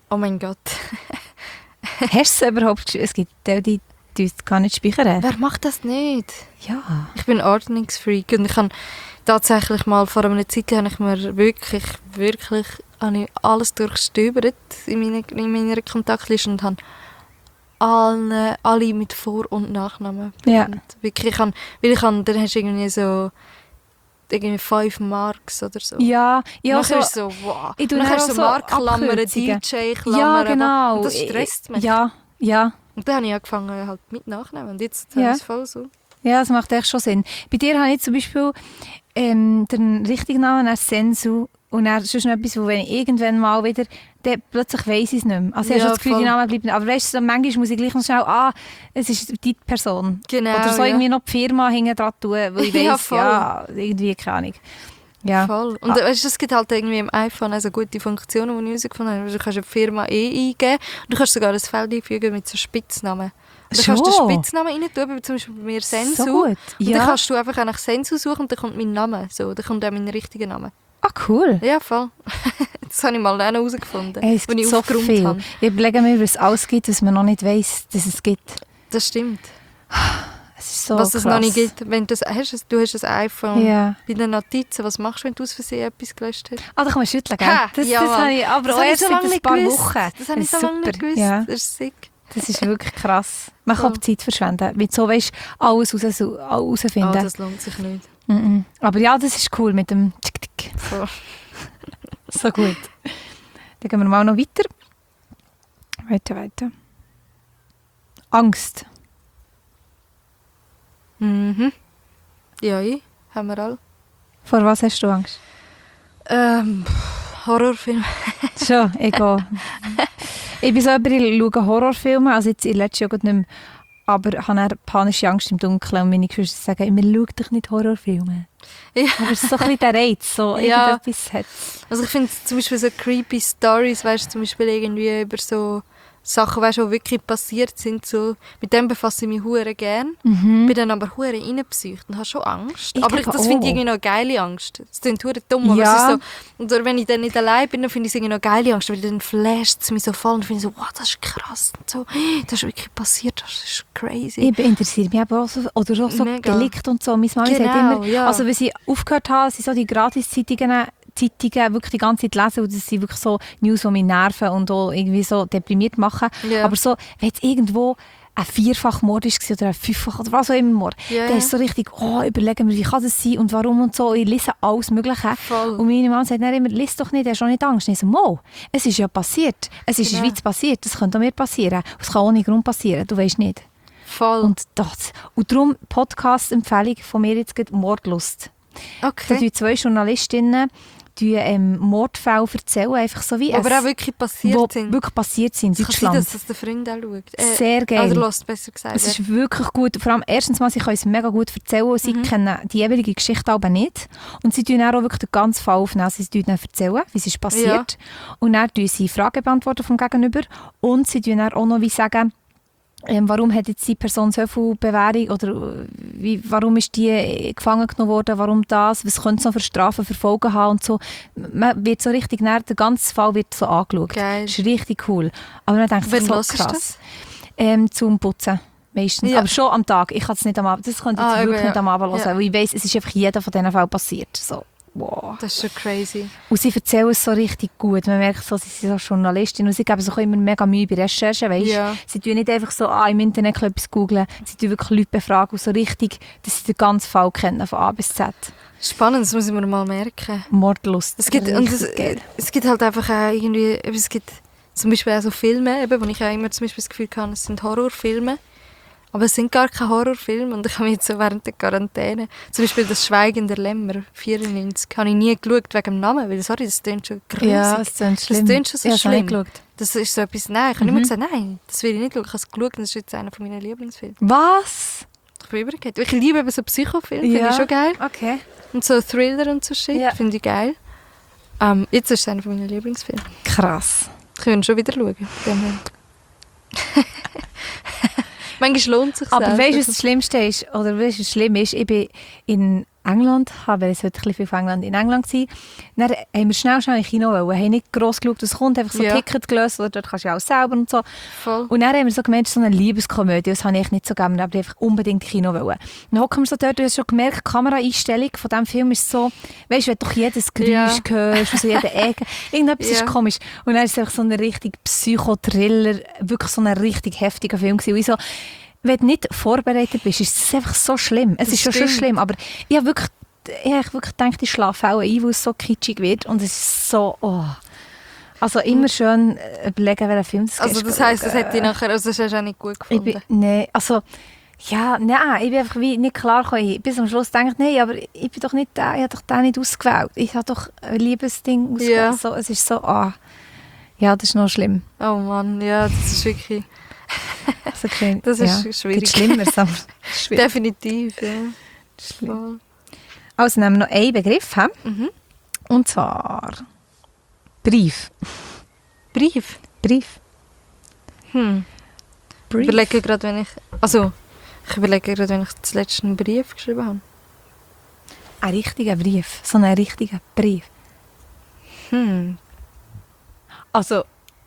Oh mein Gott. Hast du es überhaupt? Es gibt die uns gar nicht speichern. Wer macht das nicht? Ja. Ich bin ein Ordnungsfreak und ich habe tatsächlich mal vor einer Zeit habe ich mir wirklich habe ich alles durchstöbert in meiner Kontaktliste und habe alle mit Vor- und Nachnamen benannt. Wirklich, dann hast du irgendwie so 5 Marks oder so. Ja, ja, nachher so, ist so, wow. ich tue nachher auch so so Markklammern, Abkürzungen. DJ-Klammern. Ja, genau. Und das stresst mich. Ja. Und dann habe ich angefangen halt mit Nachnamen und jetzt Ja. habe ich es voll so. Ja, das macht echt schon Sinn. Bei dir habe ich zum Beispiel den richtigen Namen als Sensu und dann sonst noch etwas, wo wenn ich irgendwann mal wieder, dann plötzlich weiss ich es nicht mehr. Also ich habe schon das Gefühl, voll. die Namen bleiben. Aber weißt du, so, manchmal muss ich gleich noch schnell, es ist die Person. Genau, Oder so ja. irgendwie noch die Firma hinten dran tun, weil ich Ja, weiss, voll. irgendwie keine Ahnung. Ja. Voll. Und weißt du, es gibt halt irgendwie im iPhone also gute Funktionen, die ich herausgefunden habe. Du kannst eine Firma eingeben und du kannst sogar ein Feld einfügen mit so Spitznamen. Und dann kannst du den Spitznamen rein tun, wie zum Beispiel bei mir Sensu. So gut. Und Ja. dann kannst du einfach nach Sensu suchen und dann kommt mein Name. So, dann kommt auch mein richtiger Name. Ah, cool. Ja, voll. Das habe ich mal dann herausgefunden, Ey, es als ich gibt so aufgeräumt viel. habe. Ich überlege mir, was es alles gibt, was man noch nicht weiss, dass es gibt. Das stimmt. Es ist so Was es krass. noch nicht gibt. Wenn du hast ein iPhone. Ja. Bei den Notizen, was machst du, wenn du aus Versehen etwas gelöscht hast? Ah, da kann man schütteln, gell? Ha, Das ja, Mann. habe ich aber Das auch habe ich erst so seit lange ein nicht paar gewusst. Wochen. Das habe ich so lange nicht gewusst. Ja. Das ist sick. Das ist wirklich krass. Man kann Voll. Zeit verschwenden. Mit so weißt alles herausfinden. Oh, das lohnt sich nicht. Aber ja, das ist cool mit dem Tick-Tick. Voll. So gut. Dann gehen wir mal noch weiter. Weiter. Angst. Mhm. Ja, haben wir alle. Vor was hast du Angst? Horrorfilm. Schon, egal. Ich bin so jemand, ich schaue Horrorfilme, also jetzt in letztes Jahr nicht mehr, aber ich habe dann panische Angst im Dunkeln und meine Geschwister sagen immer, schau doch nicht Horrorfilme. Ja. Aber es ist so ein bisschen der Reiz, so Ja. irgendetwas hat. Also ich finde zum Beispiel so creepy Stories, weißt du, zum Beispiel irgendwie über so Sachen, weißt du, die wirklich passiert sind, so, mit dem befasse ich mich hure gern. Bin dann aber hure reingepsycht und habe schon Angst. Ich Aber glaube das finde ich auch. irgendwie noch eine geile Angst. Das klingt hure dumm, aber Ja. es ist so, oder wenn ich dann nicht allein bin, dann finde ich es irgendwie noch eine geile Angst, weil dann flasht es mich so voll und finde so, wow, das ist krass und so, das ist wirklich passiert, das ist crazy. Ich interessiere mich aber auch so, oder auch so Mega. Delikt und so. Meine Mama sagt Genau, immer, ja. also wenn sie aufgehört haben, sind so die Gratis-Zeitungen wirklich die ganze Zeit lesen und das sind wirklich so News, die mich nerven und auch irgendwie so deprimiert machen. Ja. Aber so, wenn jetzt irgendwo ein Vierfachmord war oder ein Fünffach oder was auch immer Mord, Ja. dann ist so richtig, überlegen wir, wie kann das sein und warum und so. Ich lese alles Mögliche. Voll. Und meine Mama sagt dann immer, lies doch nicht, hast du auch nicht Angst. Und ich so, Mo, es ist ja passiert. Es ist in der Genau. Schweiz passiert, das könnte auch mir passieren. Es kann ohne Grund passieren, du weißt nicht. Voll. Und darum Podcast-Empfehlung von mir jetzt gerade Mordlust. Da Okay. tun 2 Journalistinnen Mordfälle erzählen, einfach so wie Aber auch wirklich passiert wo sind. wirklich passiert sind in Es kann sein, Deutschland. dass das der Freund auch schaut. Sehr geil. Oder lässt, besser gesagt. Es ist wirklich gut. Vor allem, erstens mal, sie können es mega gut erzählen und sie kennen die jeweilige Geschichte aber nicht. Und sie tun dann auch wirklich den ganzen Fall aufnehmen. Sie tun dann erzählen, wie es ist passiert. Und dann tun sie Fragen beantworten vom Gegenüber. Und sie tun dann auch noch wie sagen, warum hat jetzt die Person so viel Bewährung oder warum ist die gefangen genommen worden, warum das, was könnte es noch für Strafen verfolgen haben und so. Man wird so richtig, der ganze Fall wird so angeschaut. Geil. Das ist richtig cool. Aber man denkt sich Wann so hörst du krass. Zum Putzen. Meistens. Ja. Aber schon am Tag. Ich kann es nicht am Abend. Das könnte ich jetzt eben, wirklich nicht am Abend hören. Ja. Weil ich weiss, es ist einfach jeder von diesen Fällen passiert. So. Wow. Das ist schon crazy. Und sie erzählen es so richtig gut. Man merkt so, sie sind so Journalistin und sie geben sich auch immer mega Mühe bei Recherchen. Weißt? Ja. Sie tun nicht einfach so im Internet etwas googlen. Sie tun wirklich Leute befragen und so richtig, dass sie den ganzen Fall kennen, von A bis Z. Spannend, das muss ich mir mal merken. Mordlust. Es gibt, und Richtig geil. es gibt halt einfach auch irgendwie, es gibt zum Beispiel auch so Filme, eben, wo ich auch immer zum Beispiel das Gefühl habe, es sind Horrorfilme. Aber es sind gar keine Horrorfilme und ich habe mich jetzt so während der Quarantäne, zum Beispiel «Das Schweigen der Lämmer» 94, habe ich nie geschaut wegen dem Namen, weil sorry, das klingt schon grusig. Ja, das klingt schlimm. Das klingt schon so Ja, das habe ich schlimm. geschaut. Das ist so etwas, nein, ich habe immer gesagt, nein, das will ich nicht schauen, ich habe es geschaut und das ist jetzt einer meiner Lieblingsfilme. Was? Ich bin übergegangen. Ich liebe eben so Psychofilme, finde Ja. ich schon geil. Okay. Und so Thriller und so Shit, Ja. finde ich geil. Jetzt ist es einer meiner Lieblingsfilme. Krass. Ich kann schon wieder schauen. von dem her. Manchmal lohnt es sich Aber auch. weißt du, was das Schlimmste ist? Oder weißt du, was schlimm ist? Ich bin in England, weil ich heute ein bisschen viel in England war. Dann haben wir schnell in Kino wollen, haben nicht gross geschaut, was kommt, einfach so ein Ticket gelöst, oder dort kannst du ja auch selber und so. Voll. Und dann haben wir so gemerkt, so eine Liebeskomödie, das habe ich nicht so gerne, aber einfach unbedingt in Kino wollen. Dann hocken wir so dort, du hast schon gemerkt, die Kameraeinstellung von diesem Film ist so, weißt du, wenn du doch jedes Geräusch hörst, so jede Ecke, irgendetwas ist komisch. Und dann ist es einfach so ein richtig Psychothriller, wirklich so ein richtig heftiger Film gewesen. Und ich so, wenn du nicht vorbereitet bist, ist es einfach so schlimm. Es ist schon schlimm, aber ich habe wirklich gedacht, ich schlafe auch ein, weil es so kitschig wird. Und es ist so, Also immer schön überlegen, welchen Film es Also das heisst, das hätte ich nachher, also das hast du auch nicht gut gefunden? Nein, also, ich bin einfach wie nicht klar gekommen. Bis am Schluss denke ich, nein, aber ich bin doch nicht ich habe doch den nicht ausgewählt. Ich habe doch ein Liebesding ausgewählt. Ja. So, es ist so, ja, das ist noch schlimm. Oh Mann, ja, das ist wirklich... Also, okay, das ist schwierig. Gibt Schlimmeres, aber schwierig. Definitiv, ja. Schlimm. Also nehmen wir noch einen Begriff. Mhm. Und zwar Brief. Brief? Brief. Ich überlege gerade, wenn ich zuletzt einen Brief geschrieben habe. Ein richtiger Brief. So einen richtigen Brief. Also,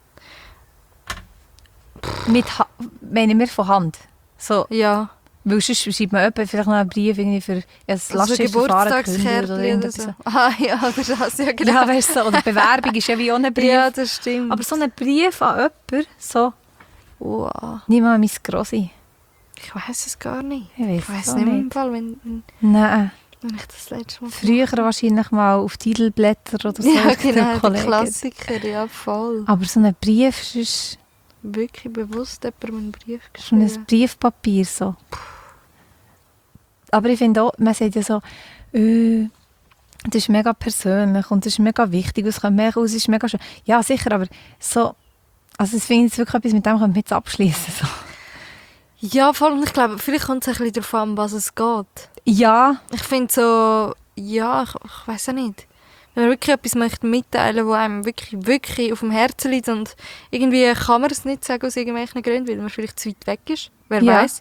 meinen wir von Hand. So, Ja. weil sonst schreibt man jemand vielleicht noch einen Brief irgendwie für das Lastschriftverfahren gekündigt oder oder so. so. Ah ja, aber das, ja genau. Ja, weißt du, so, oder Bewerbung ist ja wie auch ein Brief. Ja, das stimmt. Aber so einen Brief an jemanden, so, wow. nimm mal mein Grossi. Ich weiss es gar nicht. Ich weiss auch nicht mehr im Fall, wenn Nein. ich das letzte Mal... Früher wahrscheinlich mal auf Titelblätter oder so. Ja, mit den genau, der Kollegen. Klassiker, ja, voll. Aber so ein Brief ist Wirklich bewusst jemandem einen Brief schon geschrieben. ein Briefpapier so. Aber ich finde auch, man sagt ja so, das ist mega persönlich und das ist mega wichtig, es kommt mega aus, es ist mega schön. Ja, sicher, aber so, also ich finde jetzt wirklich etwas, mit dem können wir jetzt abschließen. So. Ja, vor allem, ich glaube, vielleicht kommt es ein bisschen darauf an, was es geht. Ja. Ich finde so, ja, ich weiss auch nicht. Wenn man wirklich etwas möchte mitteilen, was einem wirklich, wirklich auf dem Herzen liegt und irgendwie kann man es nicht sagen aus irgendwelchen Gründen, weil man vielleicht zu weit weg ist, wer weiß.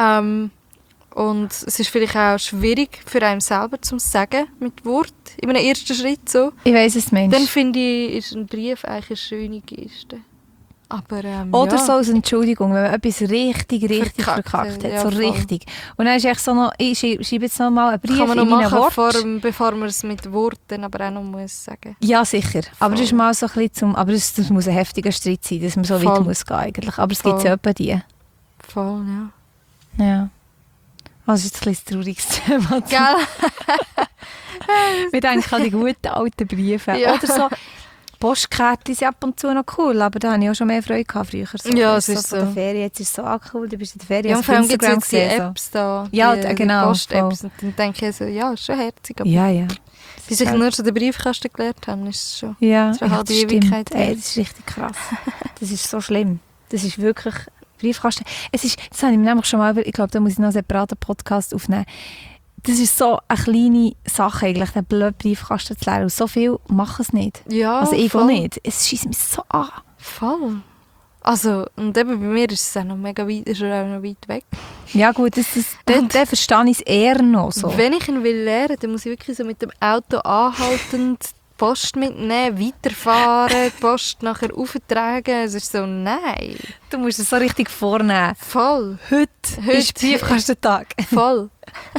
Und es ist vielleicht auch schwierig für einen selber zu sagen mit Wort in einem ersten Schritt so. Ich weiss es, Mensch. Dann finde ich, ist ein Brief eigentlich eine schöne Geste. Aber, oder ja. so als Entschuldigung, wenn man etwas richtig Verkackt verkackt hat. ja, So voll. richtig. Und dann ist echt so noch, ich schreibe jetzt noch mal einen Brief Kann man noch in meinen machen, Worten. bevor man es mit Worten aber auch noch muss sagen. Ja, sicher. Aber das ist Voll. mal so ein bisschen aber das muss ein heftiger Streit sein, dass man so Voll. weit muss gehen eigentlich. Aber es gibt Voll. ja etwa die. Voll, ja. Ja. Also das ist jetzt ein bisschen ein trauriges Thema. Gell? Wir denken an die guten alten Briefe. Ja. Oder so Postkärtchen sind ab und zu noch cool, aber da hatte ich auch schon mehr Freude gehabt früher. So, Ja, weißt, es ist von der so. Ferien, jetzt ist es so cool, du bist in der Ferien. Ja, und auf vor allem gibt es Instagram jetzt die gesehen, so. Apps da. Ja, die genau, Post-Apps. Und dann denke ich so, ja, ist schon herzig. Aber Ja, ja. bis ich nur schon den Briefkasten gelernt habe, ist es schon. Ja, Das ist eine halbe das stimmt. Ewigkeit her. Ey, das ist richtig krass. Das ist so schlimm. Das ist wirklich Briefkasten. Das habe ich mir nämlich schon mal, ich glaube, da muss ich noch einen separaten Podcast aufnehmen. Das ist so eine kleine Sache eigentlich, den blöden Briefkasten zu lernen. Und so viel machen es nicht. Ja, Also ich voll. auch nicht. Es schießt mich so an. Voll. Also, und eben bei mir ist es auch noch mega weit, ist er auch noch weit weg. Ja gut, den verstehe ich es eher noch so. Wenn ich ihn will lernen, dann muss ich wirklich so mit dem Auto anhaltend die Post mitnehmen, weiterfahren, die Post nachher auftragen. Es ist so, nein. Du musst es so richtig vornehmen. Voll. Heute ist Briefkastentag. Voll.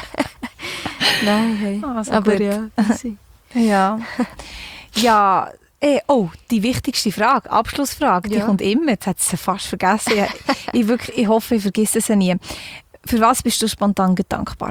Nein, hey. Also aber gut. ja, easy. Ja. Ja, die wichtigste Frage, Abschlussfrage, die Ja. kommt immer. Jetzt hat sie fast vergessen. Ich hoffe, ich vergesse sie nie. Für was bist du spontan dankbar?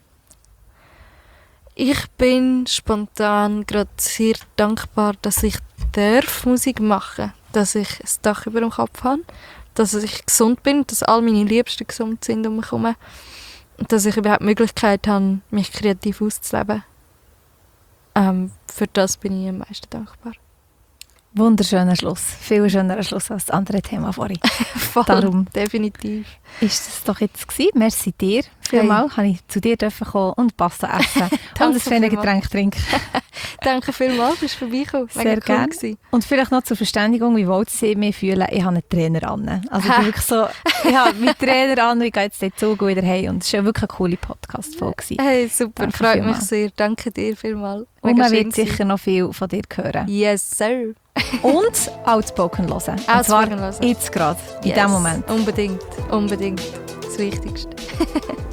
Ich bin spontan gerade sehr dankbar, dass ich Musik machen darf, dass ich ein Dach über dem Kopf habe, dass ich gesund bin, dass all meine Liebsten gesund sind um mich herum und dass ich überhaupt die Möglichkeit habe, mich kreativ auszuleben. Für das bin ich am meisten dankbar. Wunderschöner Schluss. Viel schönerer Schluss als das andere Thema vorhin. Voll, Darum definitiv. ist es doch jetzt gewesen. Merci dir. Vielmal kann ich zu dir kommen und Pasta essen und ein feines Getränk trinken. Danke vielmals, bist du vorbeigekommen. Sehr gerne. Und vielleicht noch zur Verständigung, wie wohl sie mich fühlen. Ich habe einen Trainer an. Also ich bin wirklich so, ich habe meinen Trainer an, ich gehe jetzt den Zug wieder heim. Und es war wirklich eine coole Podcast-Folge. Hey, super, Danke freut vielmals. mich sehr. Danke dir vielmals. Und man wird sicher noch viel von dir hören. Yes, sir. Und Outspoken hören. Und zwar Outspoken hören. jetzt gerade, in diesem Moment. Unbedingt, unbedingt. Das Wichtigste.